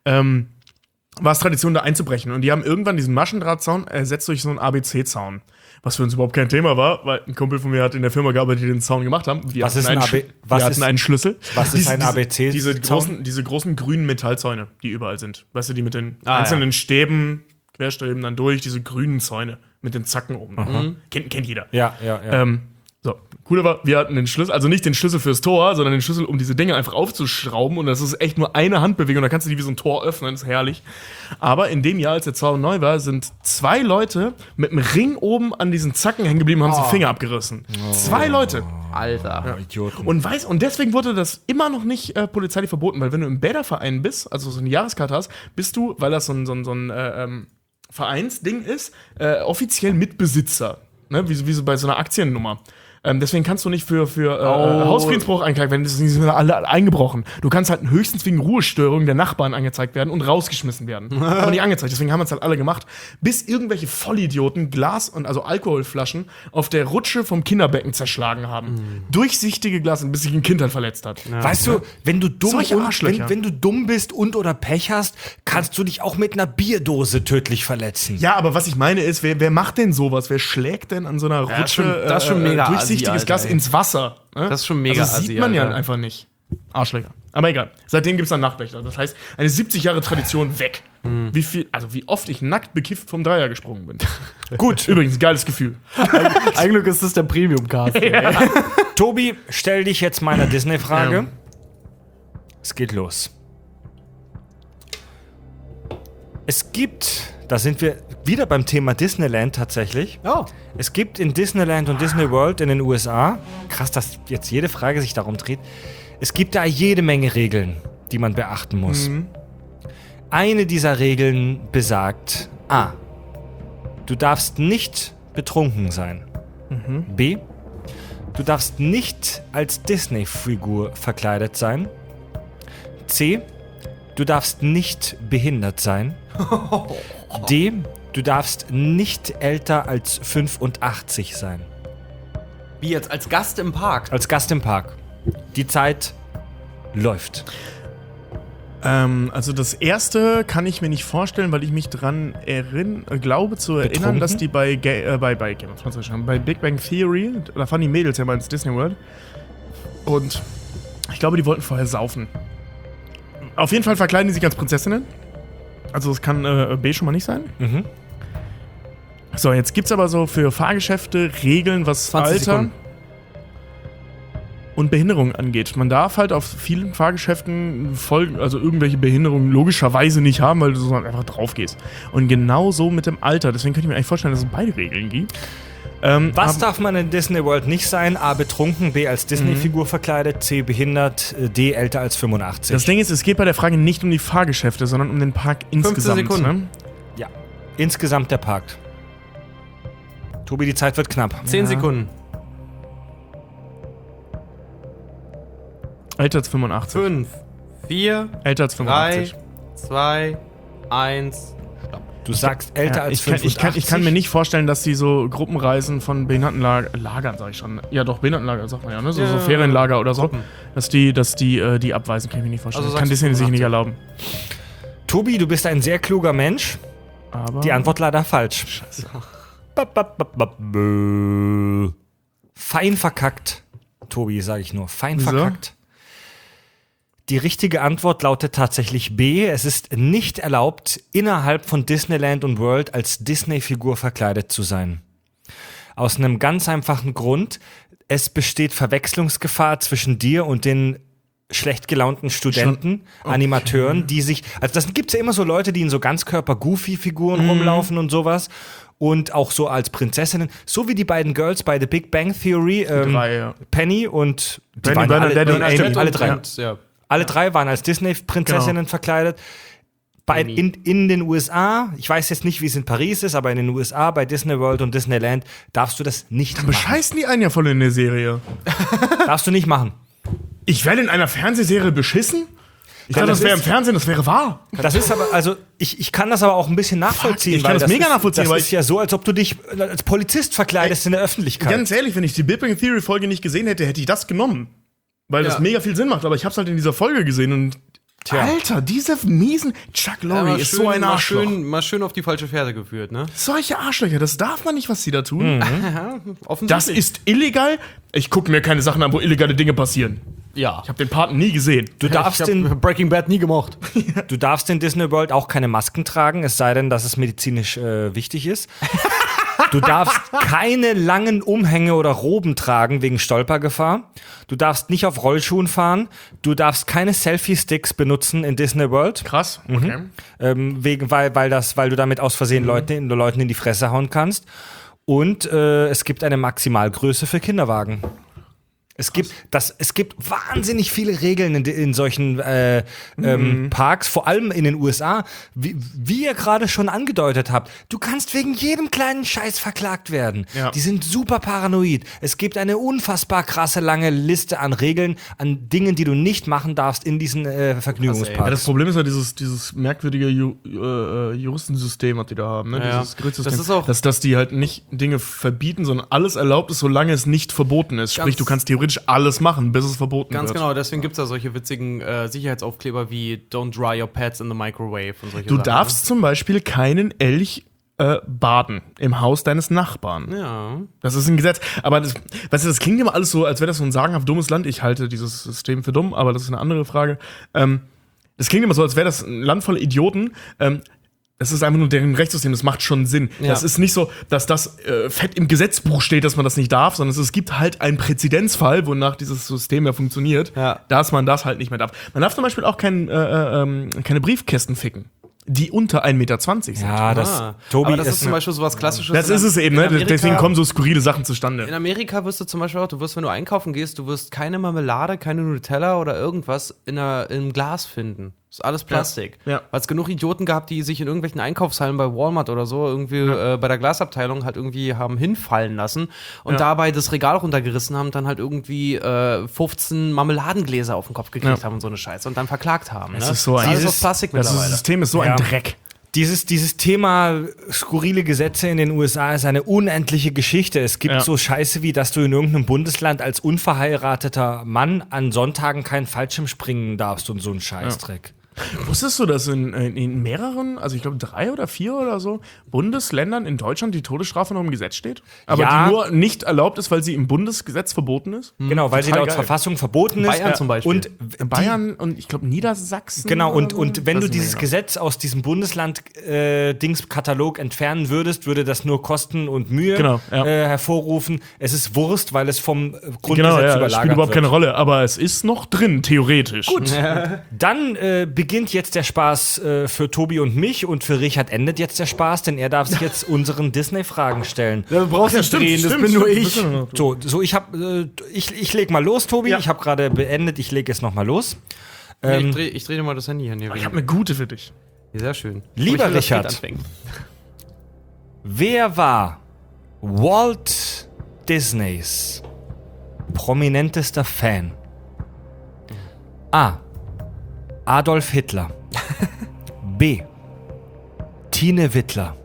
Speaker 3: war es Tradition, da einzubrechen. Und die haben irgendwann diesen Maschendrahtzaun ersetzt durch so einen ABC-Zaun. Was für uns überhaupt kein Thema war, weil ein Kumpel von mir hat in der Firma gearbeitet, die den Zaun gemacht haben. Wir
Speaker 1: Was ist ein
Speaker 3: hatten einen Schlüssel.
Speaker 1: was ist ein ABC-Zaun?
Speaker 3: Diese großen grünen Metallzäune, die überall sind. Weißt du, die mit den
Speaker 2: Ah,
Speaker 3: einzelnen Stäben, Querstäben dann durch, diese grünen Zäune mit den Zacken oben. Kennt jeder.
Speaker 1: Ja.
Speaker 3: So, cool war, wir hatten den Schlüssel, also nicht den Schlüssel fürs Tor, sondern den Schlüssel, um diese Dinge einfach aufzuschrauben. Und das ist echt nur eine Handbewegung, da kannst du die wie so ein Tor öffnen, das ist herrlich. Aber in dem Jahr, als der Zaun neu war, sind 2 Leute mit einem Ring oben an diesen Zacken hängen geblieben und haben sich Finger abgerissen. 2 Leute.
Speaker 2: Alter.
Speaker 1: Idioten.
Speaker 3: Und deswegen wurde das immer noch nicht polizeilich verboten, weil wenn du im Bäderverein bist, also so eine Jahreskarte hast, bist du, weil das so ein Vereinsding ist, offiziell Mitbesitzer. Ne? Wie so bei so einer Aktiennummer. Deswegen kannst du nicht für Hausfriedensbruch eingeklagt werden. Das sind alle eingebrochen. Du kannst halt höchstens wegen Ruhestörung der Nachbarn angezeigt werden und rausgeschmissen werden. Aber nicht angezeigt. Deswegen haben wir es halt alle gemacht. Bis irgendwelche Vollidioten Glas und also Alkoholflaschen auf der Rutsche vom Kinderbecken zerschlagen haben. Durchsichtige Glas, bis sich ein Kind halt verletzt hat.
Speaker 1: Weißt du, wenn du dumm
Speaker 3: Solche
Speaker 1: und,
Speaker 3: Arschlöcher.
Speaker 1: wenn du dumm bist und oder Pech hast, kannst du dich auch mit einer Bierdose tödlich verletzen.
Speaker 3: Ja, aber was ich meine ist, wer macht denn sowas? Wer schlägt denn an so einer Rutsche
Speaker 2: das ist schon mega
Speaker 3: durchsichtiges
Speaker 2: Assi, Alter,
Speaker 3: Glas
Speaker 2: ey.
Speaker 3: ins Wasser? Ne?
Speaker 2: Das ist schon mega
Speaker 3: Also das
Speaker 2: Assi,
Speaker 3: sieht man ja
Speaker 2: Alter.
Speaker 3: einfach nicht. Arschlöcher. Aber egal. Seitdem gibt es dann Nachtwächter. Das heißt, eine 70 Jahre Tradition weg. Wie oft ich nackt bekifft vom Dreier gesprungen bin. Gut. Übrigens, geiles Gefühl.
Speaker 2: Eigentlich ist das der Premium-Cast.
Speaker 1: Tobi, stell dich jetzt meiner Disney-Frage. Es geht los. Es gibt, da sind wir wieder beim Thema Disneyland tatsächlich.
Speaker 2: Oh.
Speaker 1: Es gibt in Disneyland und Disney World in den USA, krass, dass jetzt jede Frage sich darum dreht, es gibt da jede Menge Regeln, die man beachten muss. Eine dieser Regeln besagt: A. Du darfst nicht betrunken sein. B. Du darfst nicht als Disney-Figur verkleidet sein. C. Du darfst nicht behindert sein. D. Du darfst nicht älter als 85 sein.
Speaker 2: Wie jetzt? Als Gast im Park?
Speaker 1: Als Gast im Park. Die Zeit läuft.
Speaker 3: Also das erste kann ich mir nicht vorstellen, weil ich mich dran glaube zu erinnern,
Speaker 1: Betrunken?
Speaker 3: dass die bei Game of Thrones, bei Big Bang Theory, da fahren die Mädels ja mal ins Disney World. Und ich glaube, die wollten vorher saufen. Auf jeden Fall verkleiden die sich als Prinzessinnen. Also das kann B schon mal nicht sein. So, jetzt gibt's aber so für Fahrgeschäfte Regeln, was
Speaker 2: 20
Speaker 3: Alter
Speaker 2: Sekunden.
Speaker 3: und Behinderung angeht. Man darf halt auf vielen Fahrgeschäften also irgendwelche Behinderungen logischerweise nicht haben, weil du so einfach drauf gehst. Und genau so mit dem Alter. Deswegen könnte ich mir eigentlich vorstellen, dass es beide Regeln gibt.
Speaker 1: Was darf man in Disney World nicht sein? A. Betrunken, B. als Disney-Figur verkleidet, C. behindert, D. älter als 85.
Speaker 3: Das Ding ist, es geht bei der Frage nicht um die Fahrgeschäfte, sondern um den Park insgesamt.
Speaker 2: Sekunden.
Speaker 3: Ne?
Speaker 1: Ja. Insgesamt der Park. Tobi, die Zeit wird knapp.
Speaker 2: 10 Sekunden.
Speaker 3: Älter als 85.
Speaker 2: 5, 4,
Speaker 3: Älter als
Speaker 2: 3,
Speaker 3: 85.
Speaker 2: 2, 1.
Speaker 1: Du sagst älter als
Speaker 3: ich kann,
Speaker 1: 85.
Speaker 3: ich kann mir nicht vorstellen, dass die so Gruppenreisen von Behindertenlagern, sag ich schon. Ja, doch, Behindertenlager, sagt man ja, ne? So,
Speaker 2: Ja,
Speaker 3: so Ferienlager oder so.
Speaker 2: Gruppen.
Speaker 3: Dass die abweisen, kann ich mir nicht vorstellen.
Speaker 2: Also
Speaker 3: Das kann
Speaker 2: sagst du
Speaker 3: Disney sich nicht
Speaker 2: 85.
Speaker 3: erlauben.
Speaker 1: Tobi, du bist ein sehr kluger Mensch.
Speaker 3: Aber
Speaker 1: Die Antwort leider falsch. Scheiße. Fein verkackt. Tobi, sage ich nur. Fein
Speaker 3: Wieso?
Speaker 1: verkackt. Die richtige Antwort lautet tatsächlich B. Es ist nicht erlaubt, innerhalb von Disneyland und World als Disney-Figur verkleidet zu sein. Aus einem ganz einfachen Grund. Es besteht Verwechslungsgefahr zwischen dir und den schlecht gelaunten Studenten, Animateuren, die sich, also das gibt's ja immer so Leute, die in so Ganzkörper-Goofy-Figuren rumlaufen und sowas. Und auch so als Prinzessinnen, so wie die beiden Girls bei The Big Bang Theory,
Speaker 3: drei, ja.
Speaker 1: Penny und die
Speaker 3: Penny,
Speaker 1: waren
Speaker 3: Bernadette und
Speaker 1: stimmt,
Speaker 3: Amy.
Speaker 1: alle drei.
Speaker 2: Ja.
Speaker 1: Alle drei waren als Disney-Prinzessinnen verkleidet. In den USA, ich weiß jetzt nicht, wie es in Paris ist, aber in den USA, bei Disney World und Disneyland, darfst du das nicht machen.
Speaker 3: bescheißen die einen ja voll in der Serie.
Speaker 1: Darfst du nicht machen.
Speaker 3: Ich werde in einer Fernsehserie beschissen? Ich dachte, das wäre im Fernsehen, das wäre wahr.
Speaker 1: Das ist aber, also, ich kann das aber auch ein bisschen nachvollziehen.
Speaker 3: Ich kann
Speaker 1: weil
Speaker 3: das mega nachvollziehen,
Speaker 1: Das
Speaker 3: weil
Speaker 1: ist ja so, als ob du dich als Polizist verkleidest in der Öffentlichkeit.
Speaker 3: Ganz ehrlich, wenn ich die Big Bang Theory Folge nicht gesehen hätte, hätte ich das genommen. Weil das
Speaker 2: Ja.
Speaker 3: mega viel Sinn macht. Aber ich hab's halt in dieser Folge gesehen und Alter, diese miesen Chuck Lorre ist so ein Arschloch.
Speaker 2: Mal schön auf die falsche Fährte geführt, ne?
Speaker 3: Solche Arschlöcher, das darf man nicht, was sie da tun. Das
Speaker 2: Offensichtlich.
Speaker 3: ist illegal. Ich gucke mir keine Sachen an, wo illegale Dinge passieren.
Speaker 2: Ja.
Speaker 3: Ich habe den Paten nie gesehen.
Speaker 1: Du darfst in
Speaker 2: Breaking Bad nie gemocht.
Speaker 1: Du darfst in Disney World auch keine Masken tragen, es sei denn, dass es medizinisch wichtig ist. Du darfst keine langen Umhänge oder Roben tragen wegen Stolpergefahr. Du darfst nicht auf Rollschuhen fahren. Du darfst keine Selfie-Sticks benutzen in Disney World.
Speaker 3: Krass. Okay.
Speaker 1: Weil du damit aus Versehen Leuten in die Fresse hauen kannst. Und es gibt eine Maximalgröße für Kinderwagen. Es gibt wahnsinnig viele Regeln in solchen Parks, vor allem in den USA. Wie ihr gerade schon angedeutet habt, du kannst wegen jedem kleinen Scheiß verklagt werden.
Speaker 3: Ja.
Speaker 1: Die sind super paranoid. Es gibt eine unfassbar krasse lange Liste an Regeln, an Dingen, die du nicht machen darfst in diesen Vergnügungsparks.
Speaker 3: Ja, das Problem ist ja dieses merkwürdige Juristensystem, was die da haben. Ne?
Speaker 2: Ja.
Speaker 3: Dieses Gerichtssystem.
Speaker 2: Das ist auch-
Speaker 3: dass die halt nicht Dinge verbieten, sondern alles erlaubt ist, solange es nicht verboten ist. Sprich,
Speaker 2: Ganz-
Speaker 3: du kannst theoretisch alles machen, bis es verboten
Speaker 2: Ganz
Speaker 3: wird.
Speaker 2: genau, deswegen gibt es da solche witzigen Sicherheitsaufkleber wie Don't dry your pets in the microwave und solche
Speaker 3: Du
Speaker 2: Sachen.
Speaker 3: darfst zum Beispiel keinen Elch baden im Haus deines Nachbarn.
Speaker 2: Ne? Ja.
Speaker 3: Das ist ein Gesetz. Aber das klingt immer alles so, als wäre das so ein sagenhaft dummes Land. Ich halte dieses System für dumm, aber das ist eine andere Frage. Das klingt immer so, als wäre das ein Land voller Idioten. Das ist einfach nur deren Rechtssystem, das macht schon Sinn.
Speaker 2: Ja.
Speaker 3: Das ist nicht so, dass das fett im Gesetzbuch steht, dass man das nicht darf, sondern es gibt halt einen Präzedenzfall, wonach dieses System ja funktioniert,
Speaker 2: Ja.
Speaker 3: dass man das halt nicht mehr darf. Man darf zum Beispiel auch keine Briefkästen ficken. die unter 1,20 Meter sind.
Speaker 1: Ja, Tobi,
Speaker 2: aber das ist zum Beispiel sowas Klassisches.
Speaker 3: Das ist es eben, ne? Deswegen kommen so skurrile Sachen zustande.
Speaker 2: In Amerika wirst du zum Beispiel auch, wenn du einkaufen gehst, du wirst keine Marmelade, keine Nutella oder irgendwas im Glas finden. Das ist alles Plastik.
Speaker 3: Ja.
Speaker 2: Weil es genug Idioten gab, die sich in irgendwelchen Einkaufshallen bei Walmart oder so irgendwie bei der Glasabteilung halt irgendwie haben hinfallen lassen und dabei das Regal runtergerissen haben und dann halt irgendwie 15 Marmeladengläser auf den Kopf gekriegt haben und so eine Scheiße und dann verklagt haben.
Speaker 3: Das
Speaker 2: ne?
Speaker 3: ist so ein
Speaker 2: alles aus Plastik mittlerweile.
Speaker 3: Das System ist so ein Dreck.
Speaker 1: Dieses Thema skurrile Gesetze in den USA ist eine unendliche Geschichte. Es gibt so Scheiße wie, dass du in irgendeinem Bundesland als unverheirateter Mann an Sonntagen keinen Fallschirm springen darfst und so ein Scheißdreck.
Speaker 3: Wusstest du, dass in mehreren, also ich glaube 3 oder 4 oder so, Bundesländern in Deutschland die Todesstrafe noch im Gesetz steht? Aber die nur nicht erlaubt ist, weil sie im Bundesgesetz verboten ist?
Speaker 1: Genau, weil sie laut Verfassung verboten ist.
Speaker 2: Bayern zum Beispiel.
Speaker 1: Und
Speaker 3: Bayern und ich glaube Niedersachsen.
Speaker 1: Genau, und wenn du
Speaker 3: nicht
Speaker 1: dieses
Speaker 3: genau.
Speaker 1: Gesetz aus diesem Bundesland-Dings-Katalog entfernen würdest, würde das nur Kosten und Mühe hervorrufen. Es ist Wurst, weil es vom Grundgesetz überlagert
Speaker 3: das spielt überhaupt keine Rolle, aber es ist noch drin, theoretisch.
Speaker 1: Gut, dann beginnt jetzt der Spaß für Tobi und mich und für Richard endet jetzt der Spaß, denn er darf sich jetzt unseren Disney-Fragen stellen.
Speaker 2: Du brauchst nicht drehen, das bin nur ich.
Speaker 1: So ich leg mal los, Tobi.
Speaker 3: Ja.
Speaker 1: Ich habe gerade beendet, ich leg jetzt noch mal los.
Speaker 2: Ich dreh dir mal das Handy an.
Speaker 3: Ich habe eine gute für dich.
Speaker 2: Sehr schön.
Speaker 1: Lieber Richard, wer war Walt Disneys prominentester Fan? A. Adolf Hitler. B. Tine Wittler.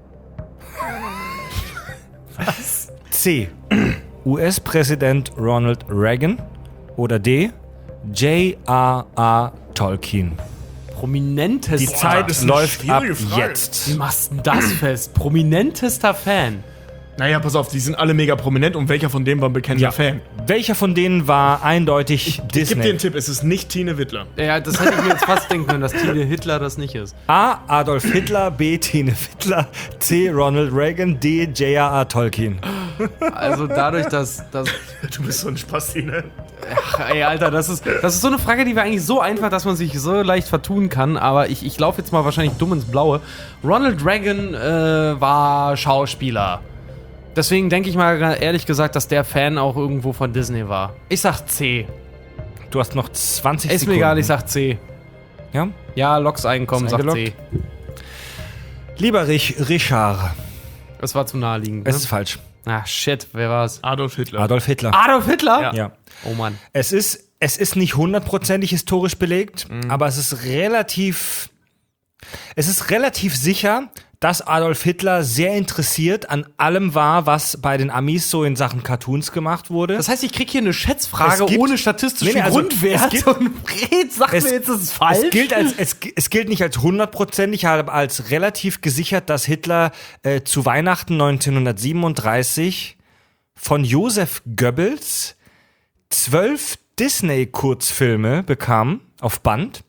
Speaker 1: Was? C. US-Präsident Ronald Reagan. Oder D. J.R.R. Tolkien.
Speaker 2: Prominentester.
Speaker 1: Die Zeit
Speaker 3: das ist eine
Speaker 1: läuft ab
Speaker 3: schwierige Frage.
Speaker 1: jetzt.
Speaker 2: Wie machst du das fest? Prominentester Fan.
Speaker 3: Naja, pass auf, die sind alle mega prominent und welcher von denen war ein bekannter Fan?
Speaker 1: Welcher von denen war eindeutig
Speaker 3: Ich gebe dir
Speaker 1: Disney?
Speaker 3: einen Tipp, es ist nicht Tine Wittler.
Speaker 2: Ja, das hätte ich mir jetzt fast denken können, dass Tine Hitler das nicht ist.
Speaker 1: A. Adolf Hitler, B. Tine Wittler, C. Ronald Reagan, D. J.R.R. Tolkien.
Speaker 2: Also dadurch, dass
Speaker 3: Du bist so ein Spasti, ne?
Speaker 2: ey, Alter, das ist so eine Frage, die wäre eigentlich so einfach, dass man sich so leicht vertun kann, aber ich laufe jetzt mal wahrscheinlich dumm ins Blaue. Ronald Reagan war Schauspieler. Deswegen denke ich mal ehrlich gesagt, dass der Fan auch irgendwo von Disney war. Ich sag C.
Speaker 1: Du hast noch 20
Speaker 2: Ist
Speaker 1: Sekunden.
Speaker 2: mir egal, ich sag C.
Speaker 1: Ja?
Speaker 2: Ja, Loks Einkommen,
Speaker 1: Ist
Speaker 2: sagt
Speaker 1: eingeloggt?
Speaker 2: C.
Speaker 1: Lieber Richard.
Speaker 2: Das war zu naheliegend.
Speaker 1: Es
Speaker 2: Ne?
Speaker 1: ist falsch.
Speaker 2: Ah, shit, wer war's?
Speaker 3: Adolf Hitler.
Speaker 1: Adolf Hitler.
Speaker 2: Adolf Hitler?
Speaker 1: Ja.
Speaker 2: Oh Mann.
Speaker 1: Es ist nicht hundertprozentig historisch belegt, aber es ist relativ sicher, dass Adolf Hitler sehr interessiert an allem war, was bei den Amis so in Sachen Cartoons gemacht wurde.
Speaker 2: Das heißt, ich krieg hier eine Schätzfrage
Speaker 1: Es gibt-
Speaker 2: ohne statistischen
Speaker 1: Nee, also,
Speaker 2: Grundwert
Speaker 1: es gibt-
Speaker 2: und Fred sagt mir jetzt, das ist falsch.
Speaker 1: Es gilt nicht als hundertprozentig, aber als relativ gesichert, dass Hitler zu Weihnachten 1937 von Joseph Goebbels 12 Disney-Kurzfilme bekam auf Band.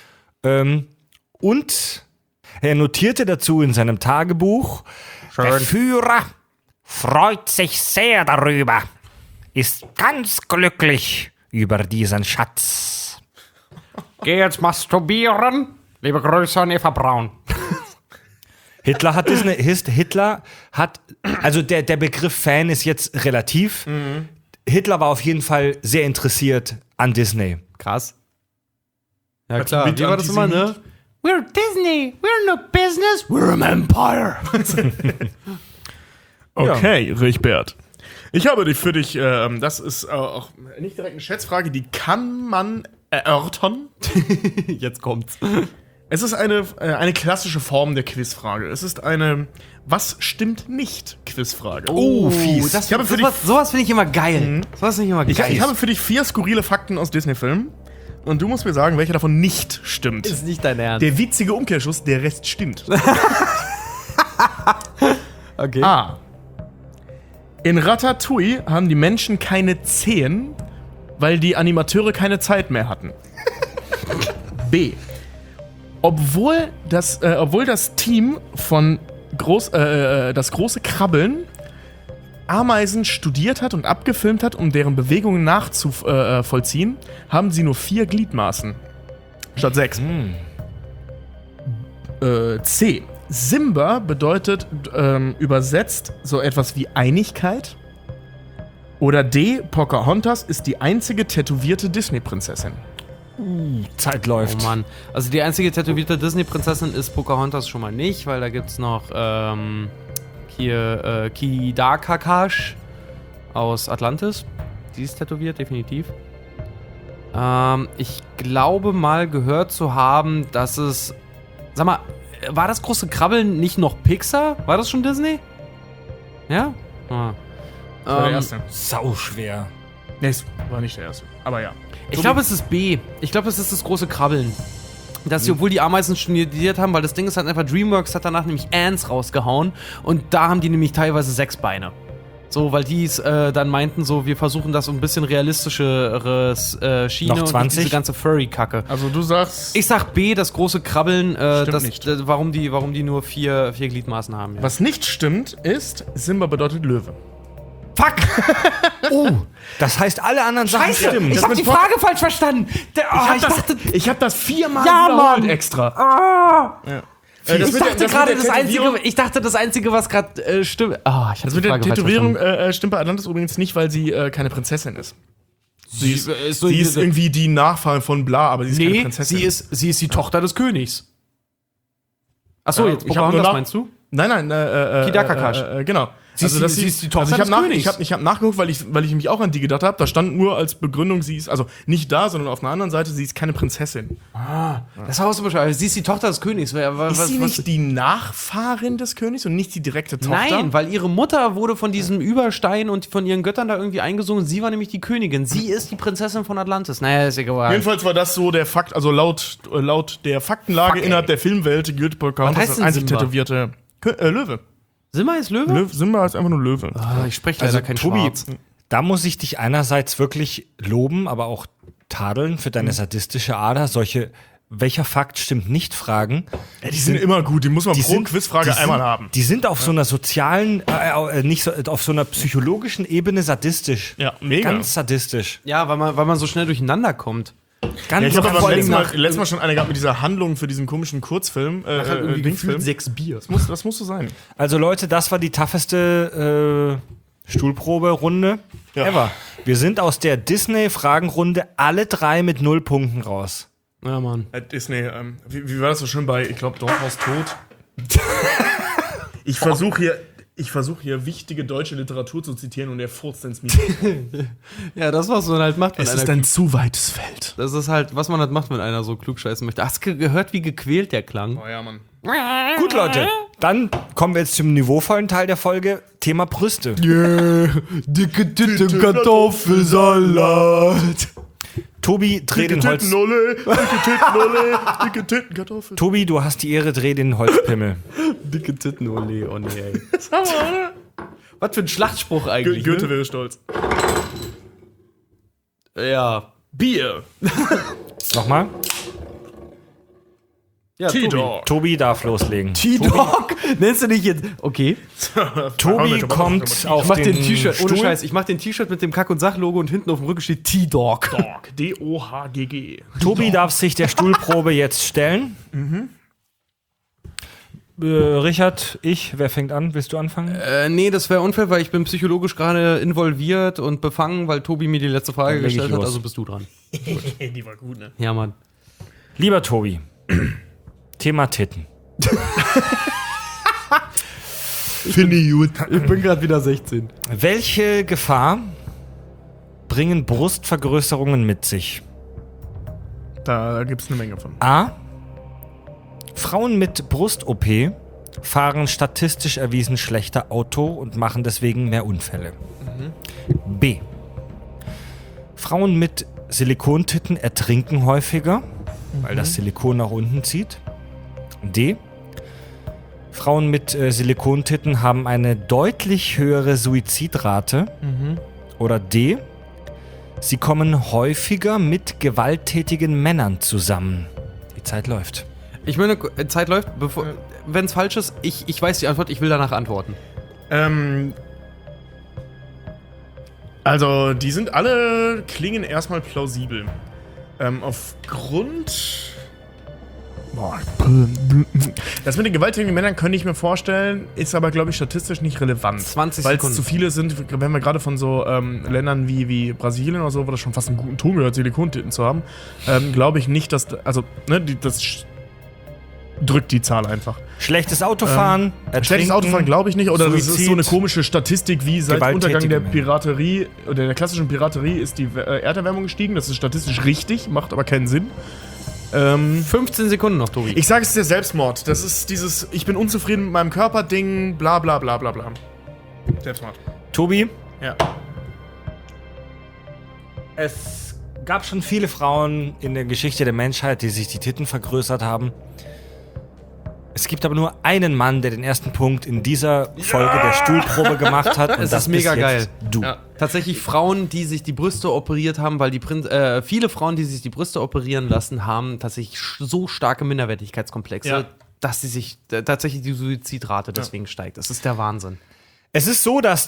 Speaker 1: Und er notierte dazu in seinem Tagebuch: Der Führer freut sich sehr darüber, ist ganz glücklich über diesen Schatz.
Speaker 2: Geh jetzt masturbieren. Liebe Grüße an Eva Braun.
Speaker 1: Hitler hat, also der Begriff Fan ist jetzt relativ. Hitler war auf jeden Fall sehr interessiert an Disney.
Speaker 2: Krass. Ja
Speaker 3: Als
Speaker 2: klar, wie war das immer, ne? We're Disney, we're no business, we're an empire.
Speaker 3: Okay, Richbert. Ich habe für dich, das ist auch nicht direkt eine Schätzfrage, die kann man erörtern.
Speaker 2: Jetzt kommt's.
Speaker 3: Es ist eine klassische Form der Quizfrage. Es ist eine Was stimmt nicht Quizfrage.
Speaker 1: Oh, fies.
Speaker 2: Sowas finde ich immer geil. Sowas finde ich immer geil.
Speaker 3: Ich habe für dich 4 skurrile Fakten aus Disney-Filmen. Und du musst mir sagen, welcher davon nicht stimmt.
Speaker 2: ist nicht dein Ernst.
Speaker 3: Der witzige Umkehrschluss, der Rest stimmt.
Speaker 2: Okay.
Speaker 3: A. In Ratatouille haben die Menschen keine Zehen, weil die Animateure keine Zeit mehr hatten. B. Obwohl das Team von das große Krabbeln Ameisen studiert hat und abgefilmt hat, um deren Bewegungen nachzuvollziehen, haben sie nur 4 Gliedmaßen statt 6. C. Simba bedeutet übersetzt so etwas wie Einigkeit. Oder D. Pocahontas ist die einzige tätowierte Disney-Prinzessin.
Speaker 1: Zeit läuft.
Speaker 2: Oh Mann. Also die einzige tätowierte Disney-Prinzessin ist Pocahontas schon mal nicht, weil da gibt's noch hier Kidakakash aus Atlantis. Die ist tätowiert, definitiv. Ich glaube mal gehört zu haben, dass es... Sag mal, war das große Krabbeln nicht noch Pixar? War das schon Disney? Ja? Ah.
Speaker 3: Das war der erste.
Speaker 1: Sau schwer.
Speaker 3: Nee, es war nicht der erste. Aber ja.
Speaker 2: Ich glaube, es ist B. Ich glaube, es ist das große Krabbeln. Dass sie, obwohl die Ameisen studiert haben, weil das Ding ist halt einfach, DreamWorks hat danach nämlich Ants rausgehauen und da haben die nämlich teilweise 6 Beine. So, weil die dann meinten so, wir versuchen das um ein bisschen realistischeres Schiene
Speaker 1: Noch 20?
Speaker 2: und diese ganze Furry-Kacke.
Speaker 3: Also du sagst...
Speaker 2: Ich sag B, das große Krabbeln,
Speaker 3: nicht.
Speaker 2: warum die nur 4 Gliedmaßen haben. Ja.
Speaker 3: Was nicht stimmt, ist, Simba bedeutet Löwe.
Speaker 2: Fuck!
Speaker 1: Oh, das heißt, alle anderen Sachen stimmen.
Speaker 2: Ich hab die Frage falsch verstanden.
Speaker 3: Ich hab das 4-mal
Speaker 2: Ja,
Speaker 3: wiederholt
Speaker 2: Mann.
Speaker 3: extra.
Speaker 2: Ja.
Speaker 3: Das
Speaker 2: Ich
Speaker 3: mit der-
Speaker 2: dachte
Speaker 3: das
Speaker 2: gerade,
Speaker 3: mit der Tätowierung-
Speaker 2: das Einzige, was gerade stimmt. Ah, ich hab
Speaker 3: Das
Speaker 2: die
Speaker 3: mit der
Speaker 2: Frage falsch
Speaker 3: Tätowierung
Speaker 2: verstanden.
Speaker 3: stimmt bei Atlantis übrigens nicht, weil sie keine Prinzessin ist. Sie ist
Speaker 2: so diese-
Speaker 3: irgendwie die Nachfahrin von bla, aber sie ist keine
Speaker 2: Nee,
Speaker 3: Prinzessin.
Speaker 2: sie ist die Tochter des Königs. Achso, jetzt
Speaker 3: ich hab nur
Speaker 2: Pocahontas
Speaker 3: nach-
Speaker 2: meinst du?
Speaker 3: Nein,
Speaker 2: Kidakakash.
Speaker 3: Genau.
Speaker 2: Sie ist die Tochter
Speaker 3: ich hab
Speaker 2: des Königs.
Speaker 3: Ich hab nachgeguckt, weil ich mich auch an die gedacht habe. Da stand nur als Begründung, sie ist, also nicht da, sondern auf einer anderen Seite, sie ist keine Prinzessin.
Speaker 2: Das hast du Bescheid. Sie ist die Tochter des Königs.
Speaker 3: Ist sie nicht die Nachfahrin des Königs und nicht die direkte Tochter?
Speaker 2: Nein, weil ihre Mutter wurde von diesem Überstein und von ihren Göttern da irgendwie eingesungen. Sie war nämlich die Königin. Sie ist die Prinzessin von Atlantis. Naja, ist egal.
Speaker 3: Jedenfalls war das so der Fakt, also laut der Faktenlage
Speaker 2: Fuck,
Speaker 3: innerhalb der Filmwelt gilt Pocahontas
Speaker 2: Was heißt
Speaker 3: als
Speaker 2: denn
Speaker 3: einzig
Speaker 2: Simba?
Speaker 3: tätowierte Löwe.
Speaker 2: Simba ist Löwe?
Speaker 3: Simba ist einfach nur Löwe.
Speaker 2: Ich spreche leider kein
Speaker 1: Tobi,
Speaker 2: Schwarz.
Speaker 1: da muss ich dich einerseits wirklich loben, aber auch tadeln für deine sadistische Ader. Welcher Fakt stimmt nicht Fragen.
Speaker 3: Ja, die sind immer gut, die muss man pro Quizfrage
Speaker 1: die
Speaker 3: einmal
Speaker 1: sind-
Speaker 3: haben.
Speaker 1: Die sind auf so einer sozialen, nicht so, auf so einer psychologischen Ebene sadistisch.
Speaker 3: Ja, mega.
Speaker 1: Ganz sadistisch.
Speaker 2: Ja, weil man so schnell durcheinander kommt.
Speaker 1: Ganz
Speaker 3: Ja, ich habe
Speaker 1: vor
Speaker 3: aber
Speaker 1: allem
Speaker 3: letztes Mal schon eine gehabt mit dieser Handlung für diesen komischen Kurzfilm. Dingsfilm.
Speaker 2: 6 Bier.
Speaker 3: Das muss so sein.
Speaker 1: Also Leute, das war die tougheste Stuhlprobe-Runde ever. Wir sind aus der Disney-Fragenrunde alle 3 mit 0 Punkten raus.
Speaker 2: Ja, Mann.
Speaker 3: Disney, wie war das so schön bei, ich glaube, Dorthaus tot? Ich versuche hier wichtige deutsche Literatur zu zitieren und er furzt ins Mikro.
Speaker 2: Ja, das, was man halt macht, wenn einer
Speaker 3: ein zu weites Feld.
Speaker 2: das ist halt, was man halt macht, wenn einer so klugscheißen möchte. Hast du gehört, wie gequält der klang?
Speaker 3: Oh ja, Mann.
Speaker 1: Gut, Leute, dann kommen wir jetzt zum niveauvollen Teil der Folge. Thema Brüste.
Speaker 2: Dicke Titten, Kartoffelsalat.
Speaker 1: Tobi, dreh den Holz.
Speaker 3: Dicke Titten, Kartoffel.
Speaker 1: Tobi, du hast die Ehre, dreh den Holzpimmel.
Speaker 2: Dicke Titten, ole, oh nee, ey. Was für ein Schlachtspruch eigentlich,
Speaker 3: Goethe wäre stolz.
Speaker 2: ne? Ja.
Speaker 3: Bier.
Speaker 1: Nochmal.
Speaker 2: Ja,
Speaker 3: T-Dog.
Speaker 1: Tobi darf loslegen.
Speaker 2: T-Dog? Nennst du dich jetzt? Okay.
Speaker 1: Tobi kommt auf
Speaker 2: Ich mach
Speaker 1: den
Speaker 2: den T-Shirt, ohne
Speaker 1: Stuhl.
Speaker 2: Scheiß, ich mach den T-Shirt mit dem Kack- und Sach-Logo und hinten auf dem Rücken steht T-Dog.
Speaker 3: Dog. D-O-H-G-G.
Speaker 1: Tobi darf sich der Stuhlprobe jetzt stellen. Richard, wer fängt an? Willst du anfangen?
Speaker 2: Nee, das wäre unfair, weil ich bin psychologisch gerade involviert und befangen, weil Tobi mir die letzte Frage
Speaker 1: Dann leg ich
Speaker 2: gestellt hat,
Speaker 1: los.
Speaker 2: also bist du dran.
Speaker 3: Die war gut, ne?
Speaker 2: Ja, Mann.
Speaker 1: Lieber Tobi, Thema Titten.
Speaker 3: Finde ich gut.
Speaker 2: Ich bin gerade wieder 16.
Speaker 1: Welche Gefahr bringen Brustvergrößerungen mit sich?
Speaker 3: Da gibt's eine Menge von.
Speaker 1: A. Frauen mit Brust-OP fahren statistisch erwiesen schlechter Auto und machen deswegen mehr Unfälle. B. Frauen mit Silikontitten ertrinken häufiger, weil das Silikon nach unten zieht. D. Frauen mit Silikontitten haben eine deutlich höhere Suizidrate. Oder D. Sie kommen häufiger mit gewalttätigen Männern zusammen. Die Zeit läuft.
Speaker 2: Ich meine, Zeit läuft, wenn es falsch ist, ich weiß die Antwort, ich will danach antworten.
Speaker 3: Also, die sind alle, klingen erstmal plausibel. Aufgrund Boah. Das mit den gewalttätigen Männern könnte ich mir vorstellen, ist aber, glaube ich, statistisch nicht relevant.
Speaker 2: 20
Speaker 3: Weil
Speaker 2: Sekunden.
Speaker 3: es zu viele sind, wenn wir gerade von so Ländern wie Brasilien oder so, wo das schon fast einen guten Ton gehört, Silikontitten zu haben, glaube ich nicht, dass, also, ne, das drückt die Zahl einfach.
Speaker 1: Schlechtes Autofahren,
Speaker 3: Schlechtes Autofahren glaube ich nicht, oder das ist
Speaker 1: Suizid,
Speaker 3: so eine komische Statistik, wie seit Untergang der
Speaker 1: gewalttätige
Speaker 3: Piraterie oder der klassischen Piraterie ist die Erderwärmung gestiegen. Das ist statistisch richtig, macht aber keinen Sinn.
Speaker 2: 15 Sekunden noch, Tobi.
Speaker 3: Ich sage es dir, Selbstmord. Das ist dieses, ich bin unzufrieden mit meinem Körper-Ding, bla bla bla bla bla. Selbstmord.
Speaker 1: Tobi,
Speaker 3: Ja.
Speaker 1: es gab schon viele Frauen in der Geschichte der Menschheit, die sich die Titten vergrößert haben. Es gibt aber nur einen Mann, der den ersten Punkt in dieser Folge der Stuhlprobe gemacht hat. Und
Speaker 2: Es
Speaker 1: das
Speaker 2: ist mega
Speaker 1: bist jetzt
Speaker 2: geil.
Speaker 1: Du.
Speaker 3: Ja.
Speaker 2: Tatsächlich Frauen, die sich die Brüste operiert haben, weil viele Frauen, die sich die Brüste operieren lassen, haben tatsächlich so starke Minderwertigkeitskomplexe,
Speaker 3: Ja.
Speaker 2: dass sie sich tatsächlich die Suizidrate deswegen steigt. Das ist der Wahnsinn.
Speaker 1: Es ist so, dass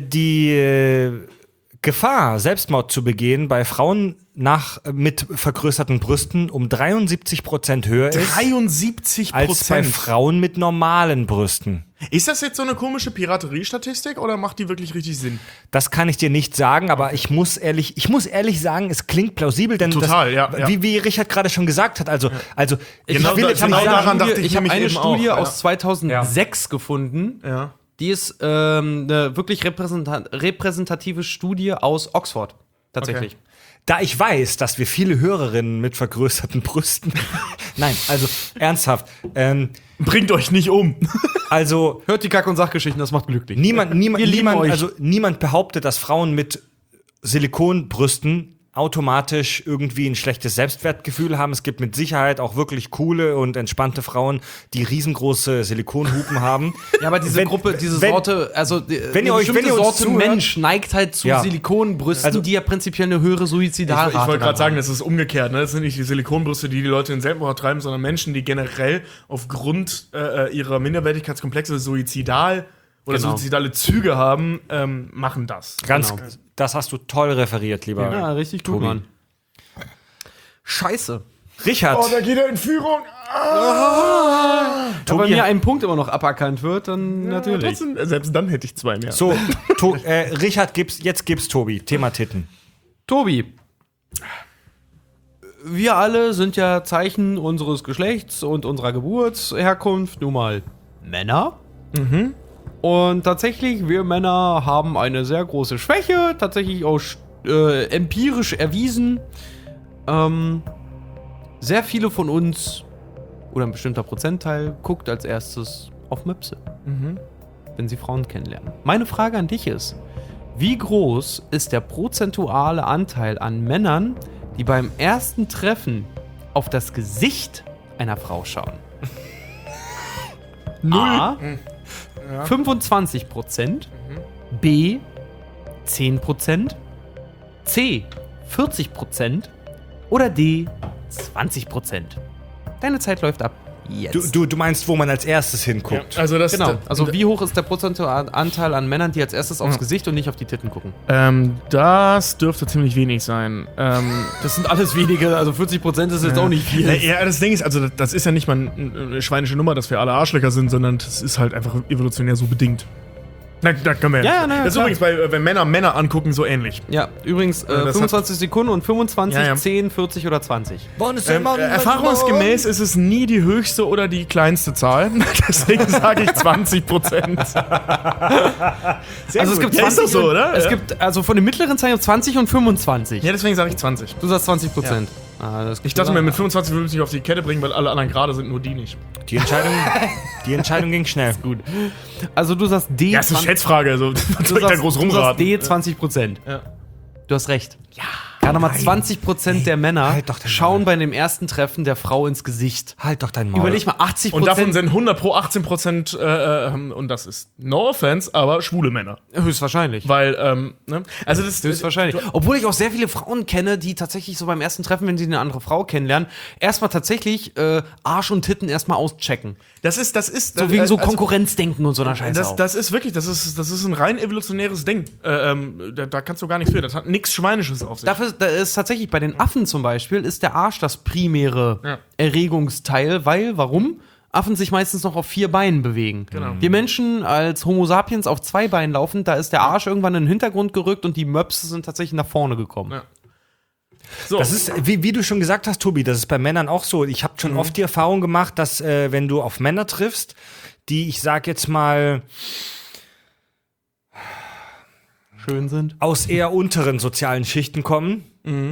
Speaker 1: die Gefahr, Selbstmord zu begehen, bei Frauen mit vergrößerten Brüsten um 73% höher ist
Speaker 3: 73%.
Speaker 1: als bei Frauen mit normalen Brüsten.
Speaker 3: Ist das jetzt so eine komische Piraterie-Statistik oder macht die wirklich richtig Sinn?
Speaker 1: Das kann ich dir nicht sagen, aber ich muss ehrlich sagen, es klingt plausibel, denn
Speaker 3: Total, ja.
Speaker 1: Wie Richard gerade schon gesagt hat, also
Speaker 3: Genau,
Speaker 1: will jetzt
Speaker 3: genau
Speaker 1: nicht
Speaker 3: daran
Speaker 1: sagen,
Speaker 3: dachte ich
Speaker 2: Ich habe
Speaker 3: nämlich
Speaker 2: eine
Speaker 3: eben
Speaker 2: Studie
Speaker 3: auch, ja.
Speaker 2: aus 2006 gefunden.
Speaker 3: Ja.
Speaker 2: Die ist eine wirklich repräsentative Studie aus Oxford. Tatsächlich.
Speaker 3: Okay.
Speaker 1: da ich weiß, dass wir viele Hörerinnen mit vergrößerten Brüsten, nein, also ernsthaft,
Speaker 3: Bringt euch nicht um.
Speaker 1: also
Speaker 2: Hört die Kack- und Sachgeschichten, das macht glücklich.
Speaker 1: niemand behauptet, dass Frauen mit Silikonbrüsten automatisch irgendwie ein schlechtes Selbstwertgefühl haben. Es gibt mit Sicherheit auch wirklich coole und entspannte Frauen, die riesengroße Silikonhupen haben.
Speaker 2: Ja, aber diese Gruppe, diese Sorte, also
Speaker 1: wenn ihr uns
Speaker 2: Sorte
Speaker 1: zuhört-
Speaker 2: Mensch neigt halt zu
Speaker 1: Ja.
Speaker 2: Silikonbrüsten,
Speaker 1: Also-
Speaker 2: die ja prinzipiell eine höhere Suizidalrate
Speaker 3: Ich wollte gerade
Speaker 2: haben.
Speaker 3: sagen, das ist umgekehrt. Ne? Das sind nicht die Silikonbrüste, die Leute in Selbstmord treiben, sondern Menschen, die generell aufgrund ihrer Minderwertigkeitskomplexe suizidale Züge haben, machen das.
Speaker 1: Das hast du toll referiert, lieber
Speaker 2: Ja, richtig gut,
Speaker 1: Tobi.
Speaker 2: Mann. Scheiße.
Speaker 1: Richard,
Speaker 3: da geht er in Führung.
Speaker 2: Wenn bei
Speaker 1: Tobi,
Speaker 2: mir ein Punkt immer noch aberkannt wird, dann natürlich.
Speaker 3: Trotzdem, selbst dann hätte ich 2 mehr.
Speaker 1: so, Richard, jetzt gibt's Tobi. Thema Titten.
Speaker 2: Tobi. Wir alle sind ja Zeichen unseres Geschlechts und unserer Geburtsherkunft nun mal Männer. Und tatsächlich, wir Männer haben eine sehr große Schwäche, tatsächlich auch empirisch erwiesen. Sehr viele von uns, oder ein bestimmter Prozentteil, guckt als erstes auf Möpse, wenn sie Frauen kennenlernen. Meine Frage an dich ist, wie groß ist der prozentuale Anteil an Männern, die beim ersten Treffen auf das Gesicht einer Frau schauen? 0. A. 25%. B. 10%. C. 40%. Oder D. 20%. Deine Zeit läuft ab. Jetzt.
Speaker 1: Du meinst, wo man als erstes hinguckt.
Speaker 3: Also das
Speaker 2: Genau. Also wie hoch ist der prozentuale Anteil an Männern, die als erstes aufs Gesicht und nicht auf die Titten gucken?
Speaker 3: Das dürfte ziemlich wenig sein.
Speaker 2: Das sind alles wenige, also 40% ist jetzt auch nicht viel.
Speaker 3: Ja, das Ding ist, also das ist ja nicht mal eine schweinische Nummer, dass wir alle Arschlöcher sind, sondern das ist halt einfach evolutionär so bedingt. Da können wir
Speaker 2: Ja, na,
Speaker 3: das ist
Speaker 2: klar.
Speaker 3: übrigens, wenn Männer angucken, so ähnlich.
Speaker 2: Ja, übrigens
Speaker 3: das
Speaker 2: 25 Sekunden und 25,
Speaker 3: Ja, ja.
Speaker 2: 10, 40 oder 20.
Speaker 3: Erfahrungsgemäß ist es nie die höchste oder die kleinste Zahl. Deswegen sage ich 20%.
Speaker 2: Also es gibt
Speaker 3: Ja, ist doch so, oder?
Speaker 2: Es
Speaker 3: Ja.
Speaker 2: gibt also von den mittleren Zeichen 20 und 25.
Speaker 3: Ja, deswegen sage ich 20.
Speaker 2: Du sagst 20%. Ah, das
Speaker 3: Ich dachte mir, mit 25 würde ich nicht auf die Kette bringen, weil alle anderen gerade sind, nur die nicht.
Speaker 1: Die Entscheidung ging schnell. Gut.
Speaker 2: Also du sagst D.
Speaker 3: Ja, ist eine Schätzfrage, also was soll ich da groß
Speaker 2: Du sagst
Speaker 3: rumraten?
Speaker 2: D 20%.
Speaker 3: Ja.
Speaker 2: Du hast recht. Ja. Gerade mal 20% der Männer
Speaker 1: halt doch dein
Speaker 2: schauen
Speaker 1: Maul.
Speaker 2: bei dem ersten Treffen der Frau ins Gesicht.
Speaker 1: Halt doch dein Maul.
Speaker 2: Überleg mal, 80%.
Speaker 3: Und davon sind 100 pro 18%, und das ist no offense, aber schwule Männer.
Speaker 2: höchstwahrscheinlich.
Speaker 3: Weil, ne? Also das
Speaker 2: Höchstwahrscheinlich. Obwohl ich auch sehr viele Frauen kenne, die tatsächlich so beim ersten Treffen, wenn sie eine andere Frau kennenlernen, erstmal tatsächlich Arsch und Titten erstmal auschecken.
Speaker 3: Das ist
Speaker 2: So wegen so Konkurrenzdenken und so einer Scheiße auch.
Speaker 3: das ist wirklich, das ist ein rein evolutionäres Ding. Da kannst du gar nichts für. Das hat nichts Schweinisches auf sich.
Speaker 2: da ist tatsächlich bei den Affen zum Beispiel, ist der Arsch das primäre Erregungsteil, warum? Affen sich meistens noch auf 4 Beinen bewegen.
Speaker 3: Genau.
Speaker 2: Wir Menschen als Homo sapiens auf 2 Beinen laufen, da ist der Arsch irgendwann in den Hintergrund gerückt und die Möpse sind tatsächlich nach vorne gekommen.
Speaker 3: Ja. So.
Speaker 1: Das ist, wie du schon gesagt hast, Tobi, das ist bei Männern auch so. Ich habe schon oft die Erfahrung gemacht, dass wenn du auf Männer triffst, die, ich sag jetzt mal,
Speaker 2: Schön sind.
Speaker 1: aus eher unteren sozialen Schichten kommen,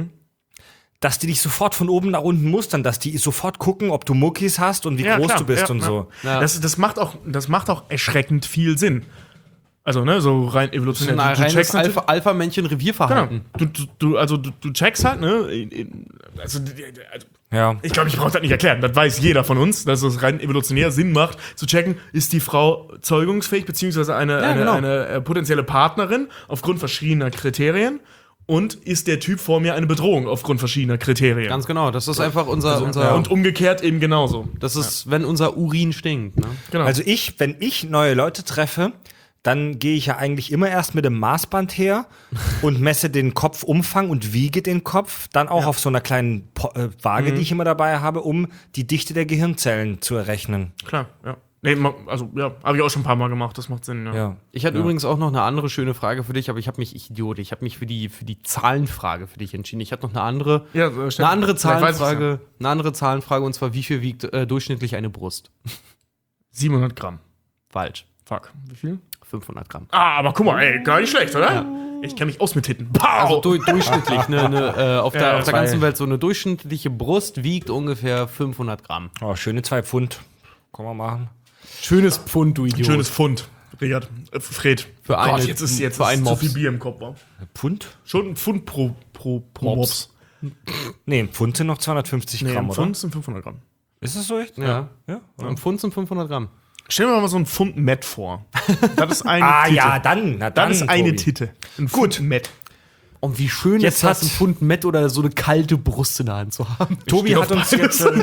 Speaker 1: dass die dich sofort von oben nach unten mustern, dass die sofort gucken, ob du Muckis hast und wie groß
Speaker 3: klar.
Speaker 1: du bist
Speaker 3: Ja,
Speaker 1: und
Speaker 3: ja.
Speaker 1: so.
Speaker 2: Ja.
Speaker 3: Das macht auch erschreckend viel Sinn. Also, ne, so rein evolutionär.
Speaker 2: Ein
Speaker 3: Du
Speaker 2: reines
Speaker 3: checkst natürlich-
Speaker 2: Alpha-Männchen-Revierverhalten.
Speaker 3: Genau. Du checkst halt, ne? Also,
Speaker 1: Ja.
Speaker 3: ich glaube, ich brauche das nicht erklären. Das weiß jeder von uns, dass es rein evolutionär Sinn macht, zu checken, ist die Frau zeugungsfähig, beziehungsweise eine potenzielle Partnerin aufgrund verschiedener Kriterien. Und ist der Typ vor mir eine Bedrohung aufgrund verschiedener Kriterien?
Speaker 2: Ganz genau, das ist einfach unser
Speaker 3: Und umgekehrt eben genauso.
Speaker 2: das ist, wenn unser Urin stinkt. Ne?
Speaker 3: Genau.
Speaker 1: Also wenn ich neue Leute treffe, dann gehe ich ja eigentlich immer erst mit dem Maßband her und messe den Kopfumfang und wiege den Kopf, dann auch auf so einer kleinen Waage, die ich immer dabei habe, um die Dichte der Gehirnzellen zu errechnen.
Speaker 3: Klar, ja. Nee, also, ja, habe ich auch schon ein paar Mal gemacht, das macht Sinn, ja.
Speaker 1: Ja.
Speaker 2: Ich hatte übrigens auch noch eine andere schöne Frage für dich, aber ich habe mich für die Zahlenfrage für dich entschieden. Ich hatte noch eine andere,
Speaker 3: Ja,
Speaker 2: eine andere
Speaker 3: Vielleicht weiß ich's
Speaker 2: Zahlenfrage, und zwar, wie viel wiegt durchschnittlich eine Brust?
Speaker 3: ja. 700 Gramm.
Speaker 2: Falsch.
Speaker 3: Fuck. Wie viel?
Speaker 2: 500 Gramm.
Speaker 3: Ah, aber guck mal, ey, gar nicht schlecht, oder? Ich kenne mich aus mit Titten. Pow!
Speaker 2: Also durchschnittlich, auf der
Speaker 1: zwei.
Speaker 2: ganzen Welt so eine durchschnittliche Brust wiegt ungefähr 500 Gramm.
Speaker 1: Oh, schöne 2 Pfund. Können wir machen.
Speaker 2: Schönes Pfund, du Idiot.
Speaker 3: Schönes Pfund. Richard, Fred.
Speaker 2: Für eine-
Speaker 3: jetzt ist
Speaker 2: für einen
Speaker 3: zu
Speaker 2: Mops.
Speaker 3: viel Bier im Kopf. Wa?
Speaker 1: Pfund?
Speaker 3: Schon ein Pfund pro Mops.
Speaker 1: Nee, ein Pfund sind noch 250
Speaker 3: Nee,
Speaker 1: Gramm,
Speaker 3: ein
Speaker 1: oder?
Speaker 3: Pfund sind 500 Gramm.
Speaker 1: Ist das so echt?
Speaker 2: Ja.
Speaker 1: Ja.
Speaker 2: Ein Pfund sind 500 Gramm.
Speaker 3: Stell dir mal so ein Pfund Met vor. Das ist eine
Speaker 1: Ah
Speaker 3: Titte.
Speaker 1: ja, dann. Na, dann
Speaker 3: Das ist eine
Speaker 1: Tobi.
Speaker 3: Titte. Ein Pfund Met.
Speaker 2: Und wie schön
Speaker 1: Jetzt
Speaker 2: ist das,
Speaker 1: hat-
Speaker 2: ein Pfund Met oder so eine kalte Brust in der Hand zu haben.
Speaker 1: Tobi
Speaker 3: stehe
Speaker 1: hat
Speaker 3: auf
Speaker 1: uns
Speaker 3: beides.
Speaker 1: jetzt.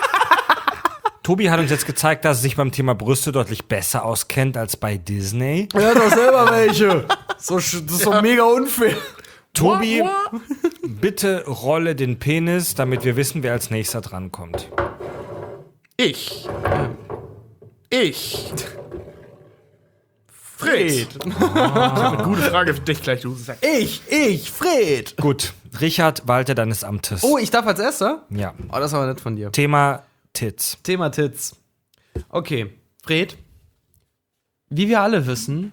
Speaker 1: Tobi hat uns jetzt gezeigt, dass er sich beim Thema Brüste deutlich besser auskennt als bei Disney.
Speaker 2: Er hat doch selber welche. Das ist doch mega unfair.
Speaker 1: Tobi, bitte rolle den Penis, damit wir wissen, wer als nächster drankommt.
Speaker 3: Ich. Fred. Ich habe eine gute Frage für dich gleich, du Sack.
Speaker 2: Ich, Fred.
Speaker 1: Gut, Richard, walte deines Amtes.
Speaker 2: Oh, ich darf als Erster?
Speaker 1: Ja.
Speaker 2: Oh, das war nett von dir.
Speaker 1: Thema Tits.
Speaker 2: Thema Tits. Okay, Fred. Wie wir alle wissen,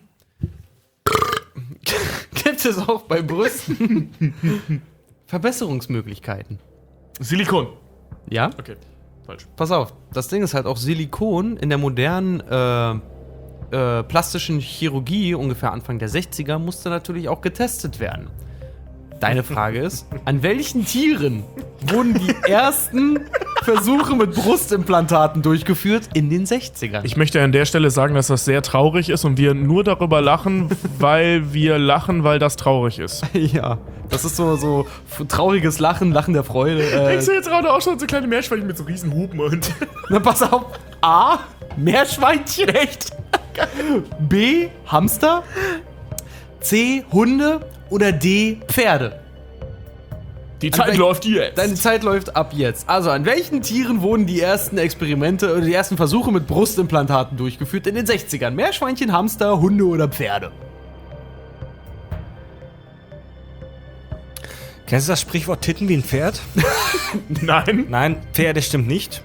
Speaker 2: gibt es auch bei Brüsten Verbesserungsmöglichkeiten.
Speaker 3: Silikon.
Speaker 2: Ja?
Speaker 3: Okay, falsch.
Speaker 2: Pass auf, das Ding ist halt auch Silikon in der modernen plastischen Chirurgie, ungefähr Anfang der 60er, musste natürlich auch getestet werden. Deine Frage ist, an welchen Tieren wurden die ersten Versuche mit Brustimplantaten durchgeführt in den 60ern?
Speaker 3: Ich möchte an der Stelle sagen, dass das sehr traurig ist und wir nur darüber lachen, weil das traurig ist.
Speaker 2: Ja, das ist so trauriges Lachen der Freude.
Speaker 3: Ich sehe jetzt gerade auch schon so kleine Meerschweinchen mit so riesen Hupen und
Speaker 2: Na, pass auf. A, Meerschweinchen. Echt? B, Hamster. C, Hunde. Oder D, Pferde.
Speaker 3: die Zeit läuft jetzt.
Speaker 2: Deine Zeit läuft ab jetzt. Also, an welchen Tieren wurden die ersten Experimente oder die ersten Versuche mit Brustimplantaten durchgeführt in den 60ern? Meerschweinchen, Hamster, Hunde oder Pferde?
Speaker 1: Kennst du das Sprichwort Titten wie ein Pferd?
Speaker 3: Nein.
Speaker 1: Nein, Pferde stimmt nicht.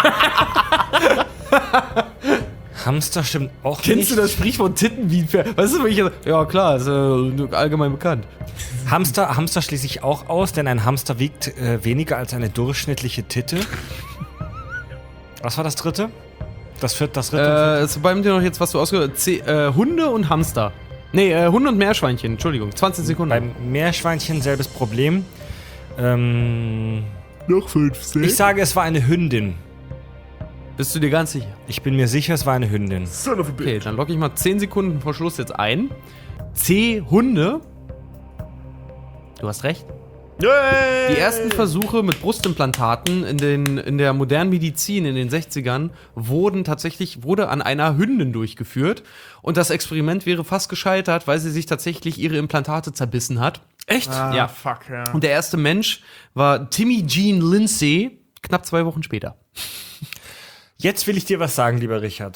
Speaker 1: Hamster stimmt auch nicht.
Speaker 2: Kennst du das Sprichwort Titten wie ein Pferd? Weißt du, ja klar, ist allgemein bekannt.
Speaker 1: Hamster schließe ich auch aus, denn ein Hamster wiegt weniger als eine durchschnittliche Titte. Was war das dritte? Das dritte?
Speaker 2: Ist bei mir noch jetzt, was du ausgehört hast. Hunde und Hamster. Nee, Hunde und Meerschweinchen, Entschuldigung, 20 Sekunden.
Speaker 1: Beim Meerschweinchen selbes Problem.
Speaker 3: Noch 50.
Speaker 1: Ich sage, es war eine Hündin.
Speaker 2: Bist du dir ganz sicher?
Speaker 1: Ich bin mir sicher, es war eine Hündin.
Speaker 3: Son of a bitch.
Speaker 2: Okay, dann logge ich mal 10 Sekunden vor Schluss jetzt ein. C, Hunde. Du hast recht.
Speaker 3: Yay!
Speaker 2: Die ersten Versuche mit Brustimplantaten in der modernen Medizin in den 60ern wurde an einer Hündin durchgeführt. Und das Experiment wäre fast gescheitert, weil sie sich tatsächlich ihre Implantate zerbissen hat
Speaker 3: Echt?
Speaker 2: Ja.
Speaker 3: Fuck, ja.
Speaker 2: Und der erste Mensch war Timmy Gene Lindsay, knapp 2 Wochen später.
Speaker 1: Jetzt will ich dir was sagen, lieber Richard.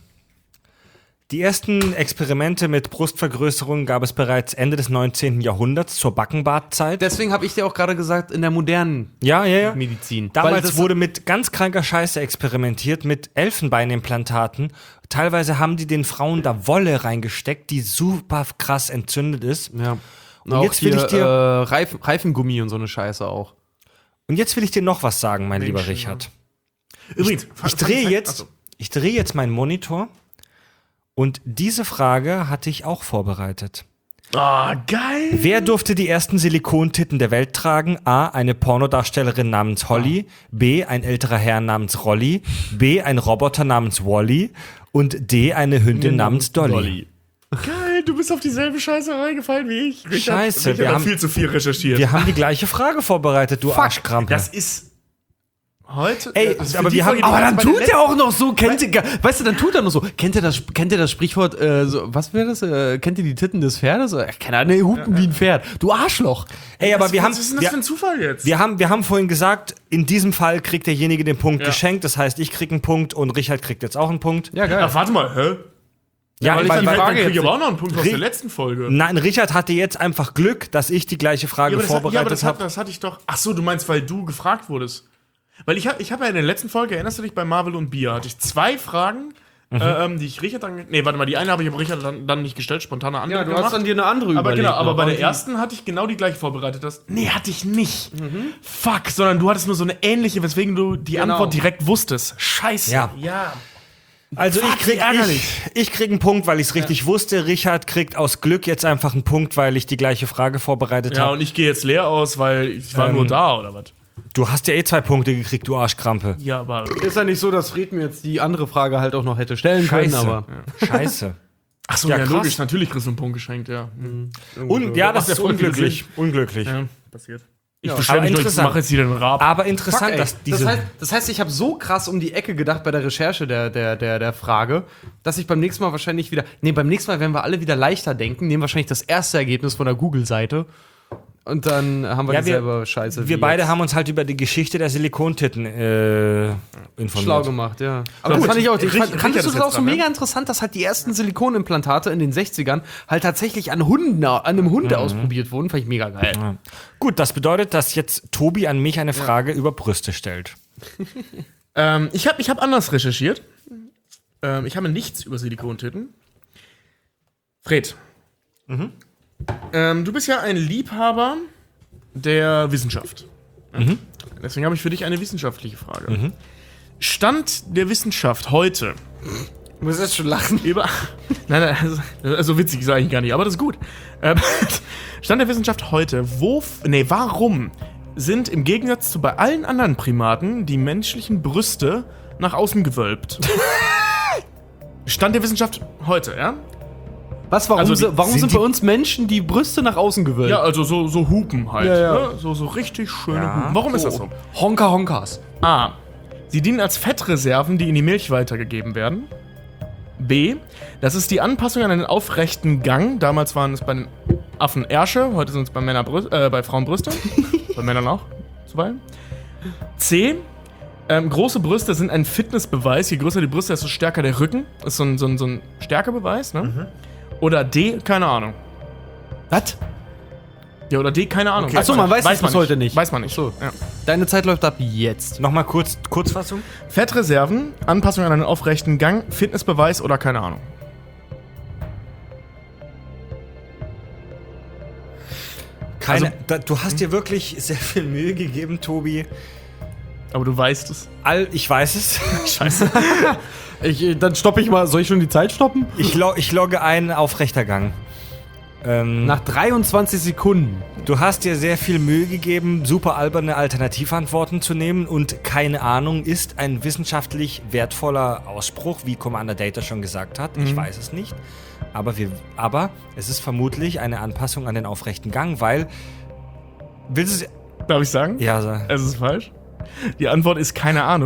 Speaker 1: Die ersten Experimente mit Brustvergrößerung gab es bereits Ende des 19. Jahrhunderts zur Backenbartzeit.
Speaker 2: Deswegen habe ich dir auch gerade gesagt, in der modernen
Speaker 1: Ja.
Speaker 2: Medizin. Weil
Speaker 1: Damals
Speaker 2: das-
Speaker 1: wurde mit ganz kranker Scheiße experimentiert, mit Elfenbeinimplantaten. Teilweise haben die den Frauen da Wolle reingesteckt, die super krass entzündet ist.
Speaker 2: Ja. Und
Speaker 1: Und
Speaker 2: auch
Speaker 1: jetzt will
Speaker 2: hier,
Speaker 1: ich dir-
Speaker 2: Reifengummi und so eine Scheiße auch.
Speaker 1: Und jetzt will ich dir noch was sagen, mein lieber
Speaker 3: Menschen,
Speaker 1: Richard.
Speaker 3: Übrigens,
Speaker 1: Ich drehe jetzt meinen Monitor und diese Frage hatte ich auch vorbereitet.
Speaker 3: Ah, geil.
Speaker 1: Wer durfte die ersten Silikontitten der Welt tragen? A. Eine Pornodarstellerin namens Holly. B. Ein älterer Herr namens Rolly. B. Ein Roboter namens Wally. Und D. Eine Hündin namens Dolly.
Speaker 3: Geil, du bist auf dieselbe Scheiße reingefallen wie ich.
Speaker 1: Scheiße,
Speaker 3: wir haben viel zu viel recherchiert.
Speaker 1: Wir haben die gleiche Frage vorbereitet, du Arschkrampe.
Speaker 3: Das ist heute.
Speaker 1: Ey,
Speaker 3: das ist für
Speaker 1: aber
Speaker 3: die
Speaker 1: wir haben-
Speaker 3: Folge, die
Speaker 2: Aber
Speaker 3: wir
Speaker 2: dann
Speaker 3: jetzt bei
Speaker 2: tut
Speaker 3: der
Speaker 2: er auch noch so, weißt du, dann tut er noch so. Kennt ihr das Sprichwort, so, was wäre das? Kennt ihr die Titten des Pferdes? Keine Ahnung, nee, hupen wie ein Pferd. Du Arschloch.
Speaker 1: Ey, aber wir haben,
Speaker 3: Was ist denn das für ein Zufall jetzt?
Speaker 1: wir haben vorhin gesagt, in diesem Fall kriegt derjenige den Punkt
Speaker 3: Ja.
Speaker 1: geschenkt. Das heißt, ich krieg einen Punkt und Richard kriegt jetzt auch einen Punkt.
Speaker 2: Ja, geil.
Speaker 3: Ach, warte mal, hä?
Speaker 1: Ja,
Speaker 3: Weil ich
Speaker 1: weil-
Speaker 3: die Frage
Speaker 2: Frage
Speaker 3: kriege
Speaker 2: jetzt
Speaker 3: aber auch noch einen Punkt aus
Speaker 1: Ri-
Speaker 3: der letzten Folge.
Speaker 1: Nein, Richard hatte jetzt einfach Glück, dass ich die gleiche Frage
Speaker 3: aber
Speaker 1: vorbereitet
Speaker 3: das
Speaker 1: habe.
Speaker 3: hatte ich doch. Ach so, du meinst, weil du gefragt wurdest. Weil ich hab ja in der letzten Folge, erinnerst du dich, bei Marvel und Bier, hatte ich 2 Fragen, die ich Richard dann. Nee, warte mal, die eine habe ich aber Richard dann nicht gestellt, spontane andere gemacht.
Speaker 2: dir eine andere
Speaker 3: Aber genau, aber bei der
Speaker 2: die-
Speaker 3: ersten hatte ich genau die gleiche vorbereitet. Nee, hatte ich nicht. Fuck, sondern du hattest nur so eine ähnliche, weswegen du die
Speaker 2: Genau.
Speaker 3: Antwort direkt wusstest. Scheiße.
Speaker 1: Ja. Also
Speaker 3: Fuck, wie ärgerlich.
Speaker 1: ich krieg einen Punkt, weil ich es richtig wusste. Richard kriegt aus Glück jetzt einfach einen Punkt, weil ich die gleiche Frage vorbereitet
Speaker 3: Ja,
Speaker 1: habe.
Speaker 3: und ich gehe jetzt leer aus, weil ich war nur da, oder was?
Speaker 1: Du hast ja eh 2 Punkte gekriegt, du Arschkrampe.
Speaker 3: Ja, aber.
Speaker 2: Ist ja nicht so, dass Fred mir jetzt die andere Frage halt auch noch hätte stellen können, aber.
Speaker 1: Scheiße.
Speaker 3: Achso,
Speaker 1: Ja,
Speaker 3: ja,
Speaker 1: krass.
Speaker 3: logisch, natürlich kriegst du einen Punkt geschenkt, ja.
Speaker 1: Ja, das
Speaker 3: Macht ja
Speaker 1: ist
Speaker 3: voll viel
Speaker 1: unglücklich. Unglücklich.
Speaker 3: Ja, passiert. Ich
Speaker 1: aber
Speaker 3: beschwere mich durch, ich
Speaker 1: interessant.
Speaker 3: mache jetzt wieder den Rab.
Speaker 1: Aber interessant,
Speaker 2: Fuck, ey.
Speaker 1: dass diese.
Speaker 2: Das heißt, ich habe so krass um die Ecke gedacht bei der Recherche der Frage, dass ich beim nächsten Mal wahrscheinlich wieder. Nee, beim nächsten Mal werden wir alle wieder leichter denken, nehmen wahrscheinlich das erste Ergebnis von der Google-Seite. Und dann haben wir
Speaker 1: Ja,
Speaker 2: dieselbe Scheiße.
Speaker 1: wir
Speaker 2: wie
Speaker 1: beide
Speaker 2: jetzt.
Speaker 1: haben uns halt über die Geschichte der Silikontitten informiert.
Speaker 2: Schlau gemacht, ja. Aber
Speaker 3: gut.
Speaker 2: das fand ich auch.
Speaker 3: Richard ist
Speaker 2: Fandest du das
Speaker 3: jetzt
Speaker 2: auch so
Speaker 3: dran, ne?
Speaker 2: mega interessant, dass halt die ersten Silikonimplantate in den 60ern halt tatsächlich an einem Hund ausprobiert wurden? Fand ich mega geil.
Speaker 1: Ja. Gut, das bedeutet, dass jetzt Tobi an mich eine Frage über Brüste stellt.
Speaker 3: Ich hab anders recherchiert. Ich habe nichts über Silikontitten. Fred. Du bist ja ein Liebhaber der Wissenschaft. Deswegen habe ich für dich eine wissenschaftliche Frage. Stand der Wissenschaft heute
Speaker 2: Du musst jetzt schon lachen.
Speaker 3: über. Nein, so witzig ist eigentlich gar nicht, aber das ist gut. Stand der Wissenschaft heute, warum sind im Gegensatz zu bei allen anderen Primaten die menschlichen Brüste nach außen gewölbt? Stand der Wissenschaft heute, ja?
Speaker 2: Was, warum,
Speaker 3: Also die-
Speaker 2: warum
Speaker 1: sind
Speaker 2: sind bei uns Menschen die Brüste nach außen gewölbt?
Speaker 3: Ja, also so Hupen halt.
Speaker 2: Ja, ja.
Speaker 3: Ne? So richtig schöne Hupen. Warum ist das so?
Speaker 2: Honkas.
Speaker 3: A. Sie dienen als Fettreserven, die in die Milch weitergegeben werden. B. Das ist die Anpassung an einen aufrechten Gang. Damals waren es bei den Affen Ärsche, heute sind es bei Frauen Brüste. Bei Männern auch, zuweilen. C. Große Brüste sind ein Fitnessbeweis. Je größer die Brüste, desto stärker der Rücken. Das ist so ein Stärkebeweis, ne? Oder D, keine Ahnung.
Speaker 2: Was?
Speaker 3: Ja, oder D, keine Ahnung.
Speaker 2: Ach so, man weiß es bis heute nicht.
Speaker 3: Weiß man nicht.
Speaker 2: So.
Speaker 3: Ja.
Speaker 2: Deine Zeit läuft ab jetzt.
Speaker 1: Nochmal Kurzfassung.
Speaker 3: Fettreserven, Anpassung an einen aufrechten Gang, Fitnessbeweis oder keine Ahnung.
Speaker 1: Du hast dir wirklich sehr viel Mühe gegeben, Tobi.
Speaker 3: Aber du weißt es.
Speaker 1: Ich weiß es.
Speaker 3: Scheiße.
Speaker 2: Dann stoppe ich mal. Soll ich schon die Zeit stoppen?
Speaker 1: Ich logge ein aufrechter Gang.
Speaker 2: Nach 23 Sekunden.
Speaker 1: Du hast dir sehr viel Mühe gegeben, super alberne Alternativantworten zu nehmen und keine Ahnung ist ein wissenschaftlich wertvoller Ausspruch, wie Commander Data schon gesagt hat. Ich weiß es nicht. Aber es ist vermutlich eine Anpassung an den aufrechten Gang, weil. Willst du es.
Speaker 3: Darf ich sagen?
Speaker 1: Ja,
Speaker 3: Es ist falsch. Die Antwort ist keine Ahnung.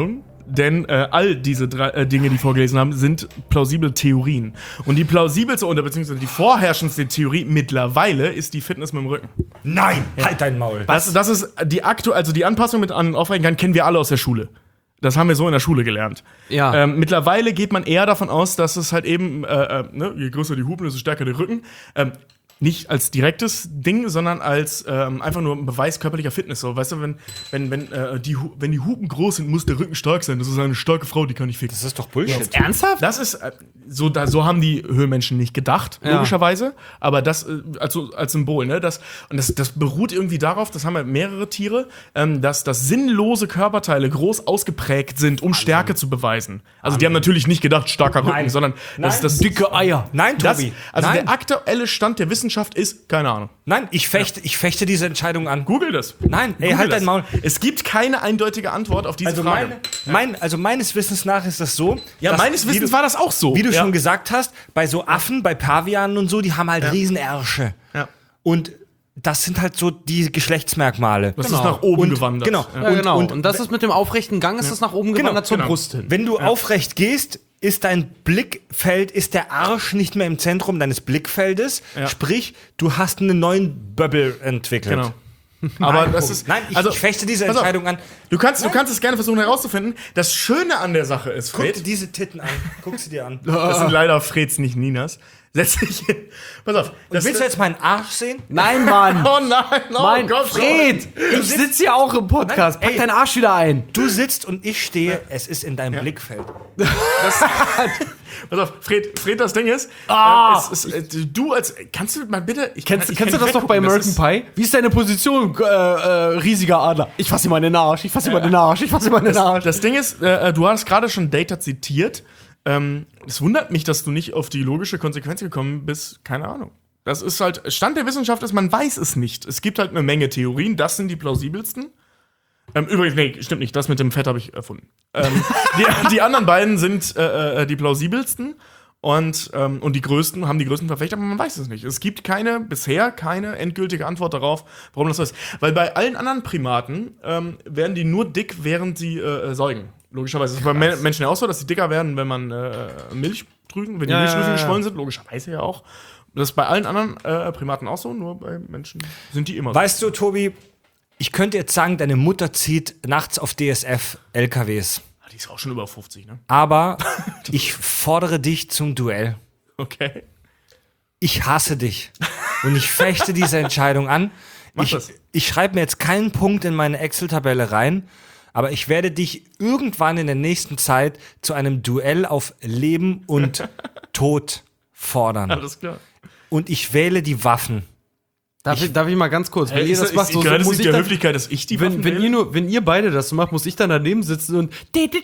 Speaker 3: denn all diese drei Dinge, die vorgelesen haben, sind plausible Theorien. Und die plausibelste oder beziehungsweise die vorherrschendste Theorie mittlerweile ist die Fitness mit dem Rücken.
Speaker 1: Nein, halt dein Maul.
Speaker 3: Das ist die also die Anpassung mit an Aufrechten kennen wir alle aus der Schule. Das haben wir so in der Schule gelernt.
Speaker 2: Ja.
Speaker 3: Mittlerweile geht man eher davon aus, dass es halt eben, je größer die Hupen, desto stärker der Rücken. Nicht als direktes Ding, sondern als einfach nur ein Beweis körperlicher Fitness. So, weißt du, wenn die Hupen groß sind, muss der Rücken stark sein. Das ist eine starke Frau, die kann ich ficken.
Speaker 1: Das ist doch Bullshit.
Speaker 2: Ernsthaft?
Speaker 3: Das ist so haben die Höhlenmenschen nicht gedacht, logischerweise. Aber das als Symbol, ne? Das beruht irgendwie darauf, das haben ja mehrere Tiere, dass sinnlose Körperteile groß ausgeprägt sind, um Stärke zu beweisen. Also die haben natürlich nicht gedacht, starker Rücken, sondern das ist das
Speaker 2: Dicke Eier.
Speaker 1: Nein, Tobi.
Speaker 3: der aktuelle Stand der Wissenschaft ist, keine Ahnung.
Speaker 1: Nein, ich fechte diese Entscheidung an.
Speaker 3: Google das.
Speaker 1: Nein, ey, halt dein Maul.
Speaker 3: Es gibt keine eindeutige Antwort auf diese Frage.
Speaker 1: Meines Wissens nach ist das so.
Speaker 3: Ja,
Speaker 1: dass,
Speaker 3: meines Wissens war das auch so.
Speaker 1: Wie du schon gesagt hast, bei so Affen, bei Pavianen und so, die haben halt Riesenärsche.
Speaker 3: Ja.
Speaker 1: Und das sind halt so die Geschlechtsmerkmale.
Speaker 3: Das ist nach oben gewandert.
Speaker 1: Genau.
Speaker 3: Ja.
Speaker 2: Ja, genau.
Speaker 1: Und
Speaker 2: Und das ist mit dem aufrechten Gang, ist das nach oben gewandert zur Brust hin.
Speaker 1: Wenn du aufrecht gehst, ist dein Blickfeld, ist der Arsch nicht mehr im Zentrum deines Blickfeldes.
Speaker 3: Ja.
Speaker 1: Sprich, du hast einen neuen Bubble entwickelt.
Speaker 3: Genau. Aber das ist.
Speaker 1: Nein, ich fechte diese
Speaker 3: pass auf.
Speaker 1: Entscheidung an.
Speaker 3: Du kannst es gerne versuchen herauszufinden. Das Schöne an der Sache ist,
Speaker 1: Guck dir
Speaker 3: Fred,
Speaker 1: diese Titten an. Guck sie dir an.
Speaker 3: das sind leider Freds, nicht Ninas. Setz dich hin. Pass auf.
Speaker 1: Willst du jetzt meinen Arsch sehen?
Speaker 2: Nein, Mann!
Speaker 3: Oh nein, oh
Speaker 2: Mein
Speaker 3: Gott,
Speaker 2: Fred! Ich sitze hier auch im Podcast.
Speaker 1: Nein,
Speaker 2: Pack deinen Arsch wieder ein.
Speaker 1: Du sitzt und ich stehe, es ist in deinem Blickfeld.
Speaker 3: Pass auf, Fred, das Ding ist, kannst du mal bitte,
Speaker 2: Kennst du das doch bei American Pie? Wie ist deine Position, riesiger Adler? Ich fasse ihm mal den Arsch, ich fasse ihm mal den Arsch, ich fasse ihm mal den Arsch.
Speaker 3: Das Ding ist, du hast gerade schon Data zitiert. Es wundert mich, dass du nicht auf die logische Konsequenz gekommen bist. Keine Ahnung. Das ist halt, Stand der Wissenschaft ist, man weiß es nicht. Es gibt halt eine Menge Theorien, das sind die plausibelsten. Übrigens, nee, stimmt nicht, das mit dem Fett habe ich erfunden. Die anderen beiden sind die plausibelsten und die größten, haben die größten Verfechter, aber man weiß es nicht. Es gibt bisher keine endgültige Antwort darauf, warum das so ist. Weil bei allen anderen Primaten werden die nur dick, während sie säugen. Logischerweise. Das ist bei Menschen ja auch so, dass sie dicker werden, wenn man Milchdrüsen, wenn die Milchdrüsen geschwollen sind, logischerweise ja auch. Das ist bei allen anderen Primaten auch so, nur bei Menschen sind die immer so.
Speaker 1: Weißt du, Tobi, ich könnte jetzt sagen, deine Mutter zieht nachts auf DSF LKWs.
Speaker 3: Die ist auch schon über 50, ne?
Speaker 1: Aber ich fordere dich zum Duell.
Speaker 3: Okay.
Speaker 1: Ich hasse dich. Und ich fechte diese Entscheidung an.
Speaker 3: Mach das.
Speaker 1: Ich schreibe mir jetzt keinen Punkt in meine Excel-Tabelle rein, aber ich werde dich irgendwann in der nächsten Zeit zu einem Duell auf Leben und Tod fordern.
Speaker 3: Alles klar.
Speaker 1: Und ich wähle die Waffen.
Speaker 2: Darf ich mal ganz kurz, wenn ihr das macht,
Speaker 3: muss ich der Höflichkeit, dass ich die Waffen wähle?
Speaker 2: wenn ihr beide das so macht, muss ich dann daneben sitzen und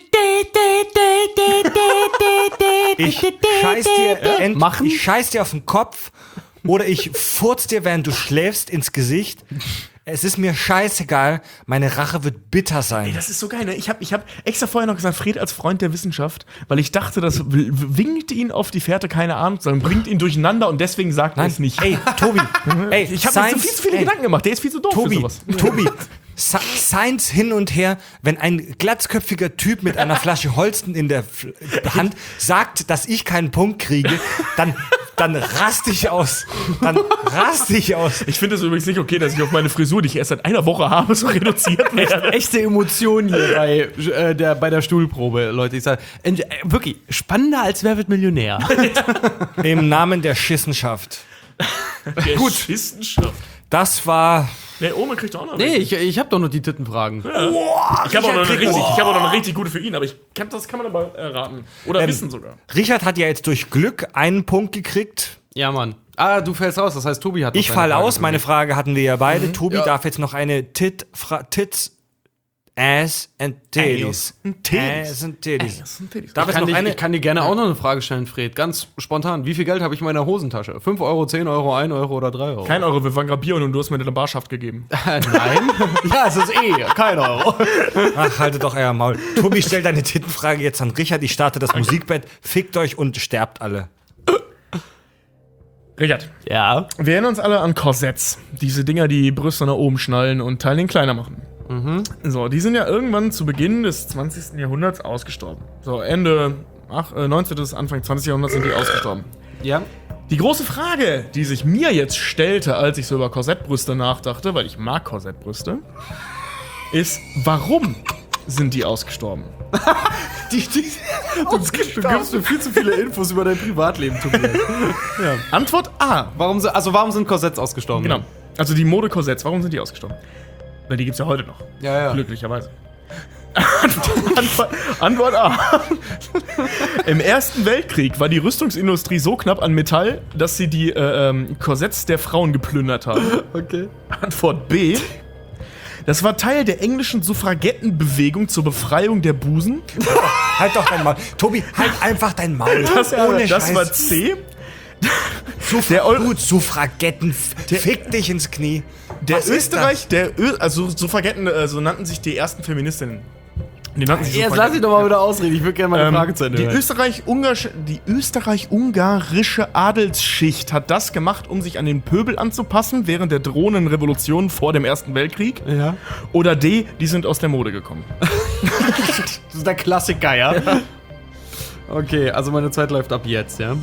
Speaker 1: Ich scheiß dir auf den Kopf oder ich furz dir, während du schläfst, ins Gesicht. Es ist mir scheißegal, meine Rache wird bitter sein.
Speaker 3: Ey, das ist so geil, ne? Ich hab extra vorher noch gesagt, Fred als Freund der Wissenschaft, weil ich dachte, das winkt ihn auf die Fährte, keine Ahnung, sondern bringt ihn durcheinander und deswegen sagt er es nicht.
Speaker 1: Ey, Tobi,
Speaker 3: ich habe mir so viel zu viele Gedanken gemacht, der ist viel zu doof für sowas.
Speaker 1: Tobi, Science hin und her, wenn ein glatzköpfiger Typ mit einer Flasche Holsten in der Hand sagt, dass ich keinen Punkt kriege, dann raste ich aus.
Speaker 3: Ich finde es übrigens nicht okay, dass ich auf meine Frisur, die ich erst seit einer Woche habe, so reduziert werde.
Speaker 2: echte Emotionen hier bei der Stuhlprobe, Leute. Ich sage, wirklich, spannender als Wer wird Millionär.
Speaker 1: Im Namen der Schissenschaft.
Speaker 3: Gut. Wissenschaft.
Speaker 1: Das war...
Speaker 3: Nee, Oma kriegt auch noch
Speaker 2: Nee, ich habe doch noch die Tittenfragen.
Speaker 3: Ja. Ich habe auch noch eine richtig gute für ihn, aber das kann man aber erraten. Oder wissen sogar.
Speaker 1: Richard hat ja jetzt durch Glück einen Punkt gekriegt.
Speaker 2: Ja, Mann. Du fällst raus, das heißt, Tobi hat noch
Speaker 1: Ich falle aus, meine Frage hatten wir ja beide. Tobi
Speaker 2: Ja.
Speaker 1: darf jetzt noch eine Tits, Ass and Titties. Ass and Titties. Darf jetzt noch eine...
Speaker 2: Ich kann dir gerne auch noch eine Frage stellen, Fred. Ganz spontan. Wie viel Geld habe ich in meiner Hosentasche? 5 Euro, 10 Euro, 1 Euro oder 3 Euro?
Speaker 3: Kein Euro, wir waren gerade Bier und du hast mir eine Barschaft gegeben.
Speaker 2: Nein. Ja, es ist kein Euro.
Speaker 1: Ach, haltet doch euer Maul. Tobi stellt eine Tittenfrage jetzt an Richard. Ich starte das Musikbett. Fickt euch und sterbt alle.
Speaker 3: Richard,
Speaker 2: Ja.
Speaker 3: wir erinnern uns alle an Korsetts. Diese Dinger, die Brüste nach oben schnallen und Teilen kleiner machen. So, die sind ja irgendwann zu Beginn des 20. Jahrhunderts ausgestorben. So, Ende 19. bis Anfang 20. Jahrhunderts sind die ausgestorben.
Speaker 2: Ja.
Speaker 3: Die große Frage, die sich mir jetzt stellte, als ich so über Korsettbrüste nachdachte, weil ich mag Korsettbrüste, ist, warum sind die ausgestorben?
Speaker 2: Du gibst mir viel zu viele Infos über dein Privatleben, Tobias.
Speaker 3: Antwort A.
Speaker 2: Warum sind Korsetts ausgestorben?
Speaker 3: Genau. Also die Modekorsetts, warum sind die ausgestorben? Weil die gibt's ja heute noch.
Speaker 2: Ja.
Speaker 3: Glücklicherweise. Antwort A. Im Ersten Weltkrieg war die Rüstungsindustrie so knapp an Metall, dass sie die Korsetts der Frauen geplündert haben.
Speaker 2: Okay.
Speaker 3: Antwort B. Das war Teil der englischen Suffragettenbewegung zur Befreiung der Busen.
Speaker 1: Halt doch dein Maul. Tobi, halt einfach dein Maul.
Speaker 3: Das
Speaker 1: Scheiß.
Speaker 3: war C.
Speaker 1: Suffragetten, fick dich ins Knie.
Speaker 3: Also Suffragetten, so nannten sich die ersten Feministinnen. Die nannten sich
Speaker 2: Jetzt lass ich doch mal wieder ausreden. Ich würde gerne meine Frage zu Ende
Speaker 3: Die
Speaker 2: hören.
Speaker 3: österreich-ungarische Adelsschicht hat das gemacht, um sich an den Pöbel anzupassen während der drohenden Revolution vor dem Ersten Weltkrieg.
Speaker 2: Ja.
Speaker 3: Oder D, die sind aus der Mode gekommen.
Speaker 2: Das ist der Klassiker, ja? Okay, also meine Zeit läuft ab jetzt, ja?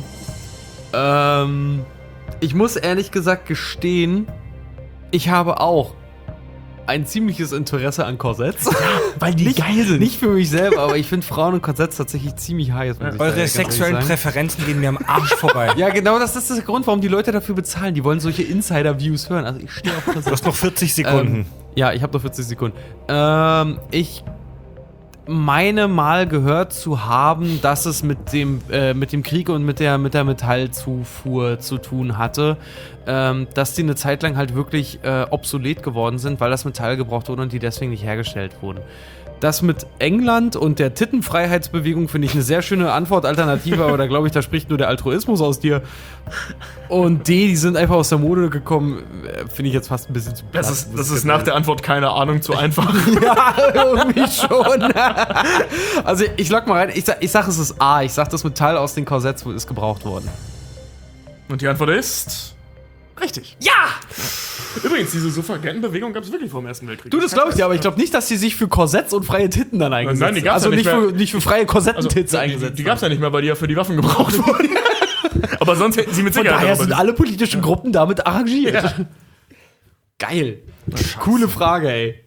Speaker 2: Ich muss ehrlich gesagt gestehen, ich habe auch ein ziemliches Interesse an Korsetts.
Speaker 3: Weil die geil sind.
Speaker 2: Nicht für mich selber, aber ich finde Frauen und Korsetts tatsächlich ziemlich heiß. muss ich
Speaker 1: Eure
Speaker 2: ganz ehrlich
Speaker 1: sexuellen
Speaker 2: sagen.
Speaker 1: Präferenzen gehen mir am Arsch vorbei.
Speaker 2: Ja, genau, das ist der Grund, warum die Leute dafür bezahlen. Die wollen solche Insider-Views hören. Also ich stehe auf
Speaker 1: Du
Speaker 2: Korsetts.
Speaker 1: hast noch 40 Sekunden.
Speaker 2: Ja, ich habe noch 40 Sekunden. Ich meine mal gehört zu haben, dass es mit dem Krieg und mit der Metallzufuhr zu tun hatte, dass die eine Zeit lang halt wirklich obsolet geworden sind, weil das Metall gebraucht wurde und die deswegen nicht hergestellt wurden. Das mit England und der Tittenfreiheitsbewegung finde ich eine sehr schöne Antwortalternative, aber da glaube ich, da spricht nur der Altruismus aus dir. Und die sind einfach aus der Mode gekommen, finde ich jetzt fast ein bisschen zu platt.
Speaker 3: Das ist nach der Antwort keine Ahnung zu einfach.
Speaker 2: Ja, irgendwie schon. Also ich log mal rein, ich sag es ist A, ich sag das Metall aus den Korsetts ist gebraucht worden.
Speaker 3: Und die Antwort ist... Richtig.
Speaker 2: Ja!
Speaker 3: Übrigens, diese Suffragettenbewegung gab es wirklich vor dem Ersten Weltkrieg.
Speaker 2: Du, das glaube ich dir, aber ich glaube nicht, dass die sich für Korsetts und freie Titten dann eingesetzt haben.
Speaker 3: Nein, die gab's
Speaker 2: also
Speaker 3: ja nicht mehr.
Speaker 2: nicht für freie Korsettentits
Speaker 3: die
Speaker 2: eingesetzt
Speaker 3: gab es ja nicht mehr, weil die ja für die Waffen gebraucht wurden. Aber sonst hätten sie mit
Speaker 2: Von
Speaker 3: Sicherheit...
Speaker 2: daher
Speaker 3: darüber
Speaker 2: sind alle politischen Gruppen damit arrangiert.
Speaker 3: Ja.
Speaker 2: Geil. Coole Frage, ey.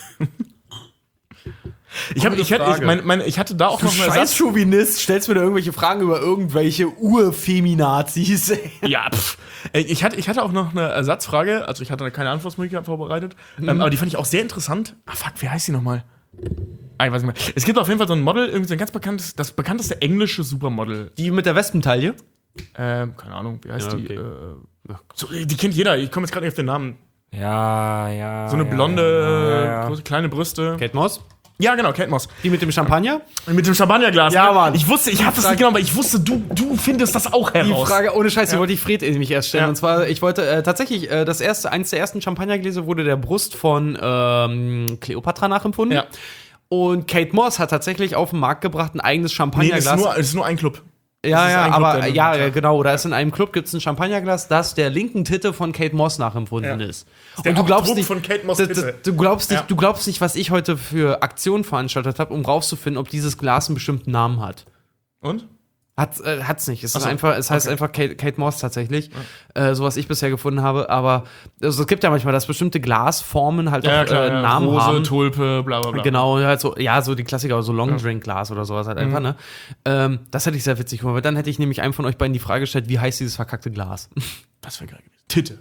Speaker 3: Ich hatte da auch noch eine
Speaker 2: Scheiß Chauvinist, stellst mir da irgendwelche Fragen über irgendwelche Urfeminazis, ey.
Speaker 3: Ja, ich hatte auch noch eine Ersatzfrage, also ich hatte keine Antwortmöglichkeit vorbereitet, aber die fand ich auch sehr interessant. Ah, fuck, wie heißt die nochmal? Ich weiß nicht mehr. Es gibt auf jeden Fall so ein Model, irgendwie so ein ganz bekanntes, das bekannteste englische Supermodel.
Speaker 2: Die mit der Wespentaille?
Speaker 3: Keine Ahnung, wie heißt
Speaker 2: Ja,
Speaker 3: die?
Speaker 2: okay.
Speaker 3: So, die kennt jeder, ich komme jetzt gerade nicht auf den Namen.
Speaker 1: Ja.
Speaker 3: So eine blonde,
Speaker 1: ja.
Speaker 3: große, kleine Brüste.
Speaker 2: Kate Moss?
Speaker 3: Ja, genau, Kate Moss.
Speaker 2: Die mit dem Champagner?
Speaker 3: Mit dem Champagnerglas.
Speaker 2: Ja,
Speaker 3: ne?
Speaker 2: Mann.
Speaker 3: Ich hatte das nicht genau, aber ich wusste, du findest das auch
Speaker 2: Die
Speaker 3: heraus.
Speaker 2: Frage, ohne Scheiß, die wollte ich Fred mich erst stellen.
Speaker 3: Ja.
Speaker 2: Und zwar, ich wollte tatsächlich, eines der ersten Champagnergläser wurde der Brust von Cleopatra nachempfunden.
Speaker 3: Ja.
Speaker 2: Und Kate Moss hat tatsächlich auf den Markt gebracht ein eigenes Champagnerglas.
Speaker 3: es ist nur ein Club.
Speaker 2: Ja,
Speaker 3: Das ist
Speaker 2: ja,
Speaker 3: ein Club,
Speaker 2: aber
Speaker 3: der-
Speaker 2: ja, genau. Da ist in einem Club gibt's ein Champagnerglas, das der linken Titte von Kate Moss nachempfunden
Speaker 3: Ja.
Speaker 2: ist.
Speaker 3: Der
Speaker 2: Und du glaubst
Speaker 3: Druck
Speaker 2: nicht,
Speaker 3: von Kate Moss Titte.
Speaker 2: du glaubst nicht,
Speaker 3: Ja.
Speaker 2: du glaubst nicht, was ich heute für Aktionen veranstaltet habe, um rauszufinden, ob dieses Glas einen bestimmten Namen hat.
Speaker 3: Und?
Speaker 2: Hat's nicht. Es
Speaker 3: Ach
Speaker 2: ist
Speaker 3: so,
Speaker 2: einfach, es heißt
Speaker 3: okay.
Speaker 2: einfach Kate Moss tatsächlich. So was ich bisher gefunden habe. Aber also, es gibt ja manchmal, dass bestimmte Glasformen halt auch einen Namen
Speaker 3: Rose,
Speaker 2: haben.
Speaker 3: Tulpe, bla bla bla.
Speaker 2: Genau, halt so, ja, so die Klassiker, so Long Drink Glas oder sowas halt einfach, ne? Das hätte ich sehr witzig gemacht, weil dann hätte ich nämlich einem von euch beiden die Frage gestellt, wie heißt dieses verkackte Glas?
Speaker 3: Das wäre geil gewesen. Titte.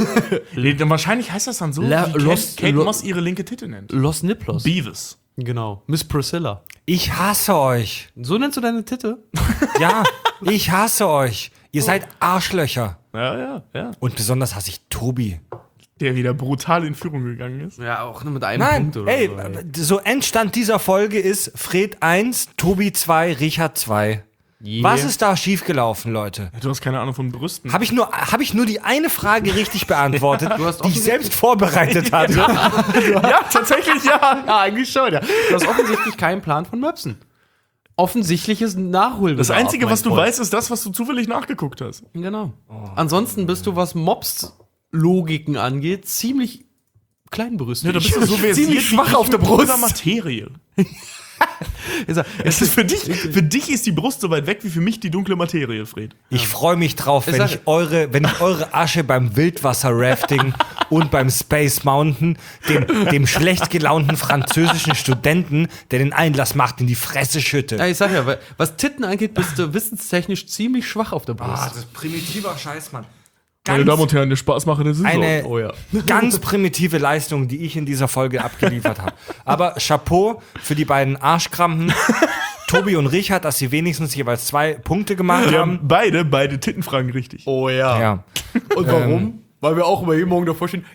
Speaker 3: Dann wahrscheinlich heißt das dann so, Kate Moss ihre linke Titte nennt.
Speaker 2: Los Niplos.
Speaker 3: Beavis.
Speaker 2: Genau. Miss Priscilla.
Speaker 1: Ich hasse euch.
Speaker 2: So nennst du deine Titte?
Speaker 1: Ja, ich hasse euch. Ihr seid Arschlöcher.
Speaker 3: Ja.
Speaker 1: Und besonders hasse ich Tobi.
Speaker 3: Der wieder brutal in Führung gegangen ist.
Speaker 2: Ja, auch nur mit einem
Speaker 1: Nein,
Speaker 2: Punkt oder
Speaker 1: ey,
Speaker 2: so.
Speaker 1: so Endstand dieser Folge ist Fred 1, Tobi 2, Richard 2. Was ist da schiefgelaufen, Leute?
Speaker 3: Du hast keine Ahnung von Brüsten.
Speaker 1: Habe ich nur die eine Frage richtig beantwortet,
Speaker 2: hast
Speaker 1: die ich selbst vorbereitet hatte?
Speaker 3: ja, tatsächlich ja.
Speaker 2: Ja, eigentlich schon, ja. Du hast offensichtlich keinen Plan von Möpsen. Offensichtliches Nachholbedarf.
Speaker 3: Das Einzige,
Speaker 2: mein
Speaker 3: was du
Speaker 2: Freund.
Speaker 3: weißt, ist das, was du zufällig nachgeguckt hast.
Speaker 2: Genau. Ansonsten bist du, was Mobs-Logiken angeht, ziemlich kleinbrüstig.
Speaker 3: Ja, da bist du so versiert
Speaker 2: ziemlich schwach auf der Brust.
Speaker 3: Materie.
Speaker 2: Es
Speaker 3: ist für dich ist die Brust so weit weg wie für mich die dunkle Materie, Fred.
Speaker 1: Ich freue mich drauf, wenn ich eure Asche beim Wildwasser-Rafting und beim Space Mountain dem schlecht gelaunten französischen Studenten, der den Einlass macht, in die Fresse schütte.
Speaker 2: Ja, ich sag ja, was Titten angeht, bist du wissenstechnisch ziemlich schwach auf der Brust.
Speaker 1: Das ist primitiver Scheiß, Mann.
Speaker 3: Meine Damen und Herren, der Spaß macht das
Speaker 1: Eine
Speaker 2: Oh ja.
Speaker 1: ganz primitive Leistung, die ich in dieser Folge abgeliefert habe. Aber Chapeau für die beiden Arschkrampen, Tobi und Richard, dass sie wenigstens jeweils 2 Punkte gemacht
Speaker 3: Wir
Speaker 1: haben.
Speaker 3: haben beide Tittenfragen richtig.
Speaker 2: Oh ja.
Speaker 1: Ja.
Speaker 2: Und warum? Weil wir auch immer jeden Morgen davor stehen.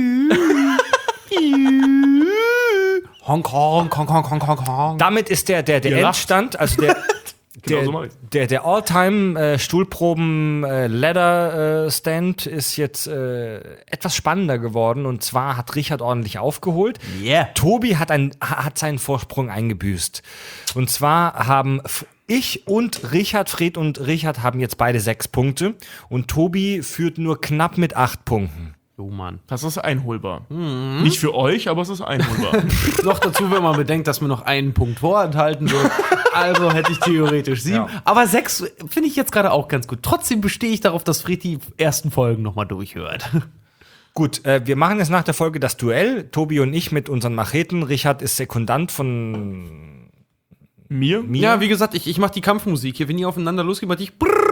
Speaker 2: Hongkong, Hongkong.
Speaker 1: Damit ist der
Speaker 3: Ihr lacht.
Speaker 1: Endstand, also
Speaker 3: Genau so mach ich's.
Speaker 1: der All-Time Stuhlproben Ladder Stand ist jetzt etwas spannender geworden, und zwar hat Richard ordentlich aufgeholt.
Speaker 2: Yeah.
Speaker 1: Tobi hat seinen Vorsprung eingebüßt. Und zwar haben ich und Fred und Richard haben jetzt beide 6 Punkte und Tobi führt nur knapp mit 8 Punkten.
Speaker 2: Oh Mann.
Speaker 3: Das ist einholbar. Nicht für euch, aber es ist einholbar.
Speaker 2: Noch dazu, wenn man bedenkt, dass mir noch einen Punkt vorenthalten wird. Also hätte ich theoretisch 7.
Speaker 1: Ja.
Speaker 2: Aber 6 finde ich jetzt gerade auch ganz gut. Trotzdem bestehe ich darauf, dass Fred die ersten Folgen nochmal durchhört.
Speaker 1: Gut, wir machen jetzt nach der Folge das Duell. Tobi und ich mit unseren Macheten. Richard ist Sekundant von
Speaker 3: Mir?
Speaker 2: Ja, wie gesagt, ich mache die Kampfmusik hier. Wenn ihr aufeinander losgeht, mache ich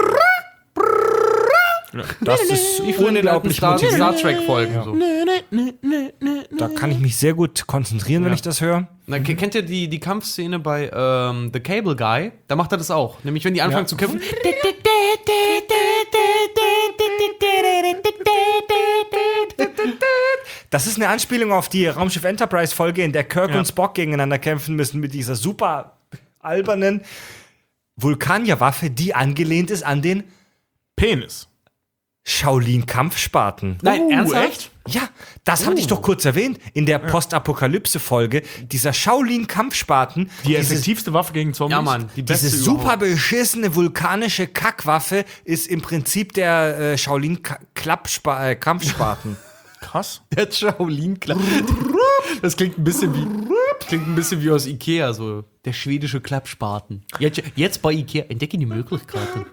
Speaker 1: Das ist
Speaker 2: wie früher in den alten
Speaker 1: unglaublich
Speaker 2: Star
Speaker 1: motivierend.
Speaker 2: Trek-Folgen. So.
Speaker 1: Da kann ich mich sehr gut konzentrieren, wenn ich das höre.
Speaker 2: Na, kennt ihr die Kampfszene bei The Cable Guy? Da macht er das auch. Nämlich, wenn die anfangen zu kämpfen.
Speaker 1: Das ist eine Anspielung auf die Raumschiff Enterprise-Folge, in der Kirk und Spock gegeneinander kämpfen müssen mit dieser super albernen Vulkanierwaffe, die angelehnt ist an den
Speaker 3: Penis.
Speaker 1: Shaolin-Kampfspaten.
Speaker 2: Nein, ernsthaft?
Speaker 3: Echt?
Speaker 1: Ja, das hatte ich doch kurz erwähnt in der Postapokalypse-Folge. Dieser Shaolin-Kampfspaten,
Speaker 3: Die effektivste Waffe gegen Zombies?
Speaker 2: Ja, Mann. Die
Speaker 1: diese
Speaker 2: beste
Speaker 1: super
Speaker 2: überhaupt.
Speaker 1: beschissene vulkanische Kackwaffe ist im Prinzip der Shaolin-Kampfspaten.
Speaker 3: Krass.
Speaker 2: Der Shaolin Klapp. Das klingt ein bisschen wie aus Ikea, so der schwedische Klappspaten. Jetzt bei Ikea entdecke die Möglichkeiten.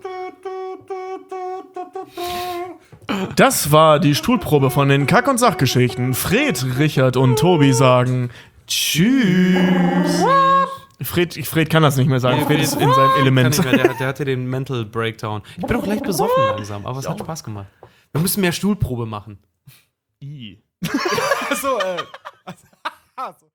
Speaker 3: Das war die Stuhlprobe von den Kack- und Sachgeschichten. Fred, Richard und Tobi sagen Tschüss. Fred kann das nicht mehr sagen. Fred ist in seinem Element.
Speaker 2: Der hatte den Mental Breakdown. Ich bin auch leicht besoffen langsam, aber es hat Spaß gemacht. Wir müssen mehr Stuhlprobe machen.
Speaker 3: I.
Speaker 1: So,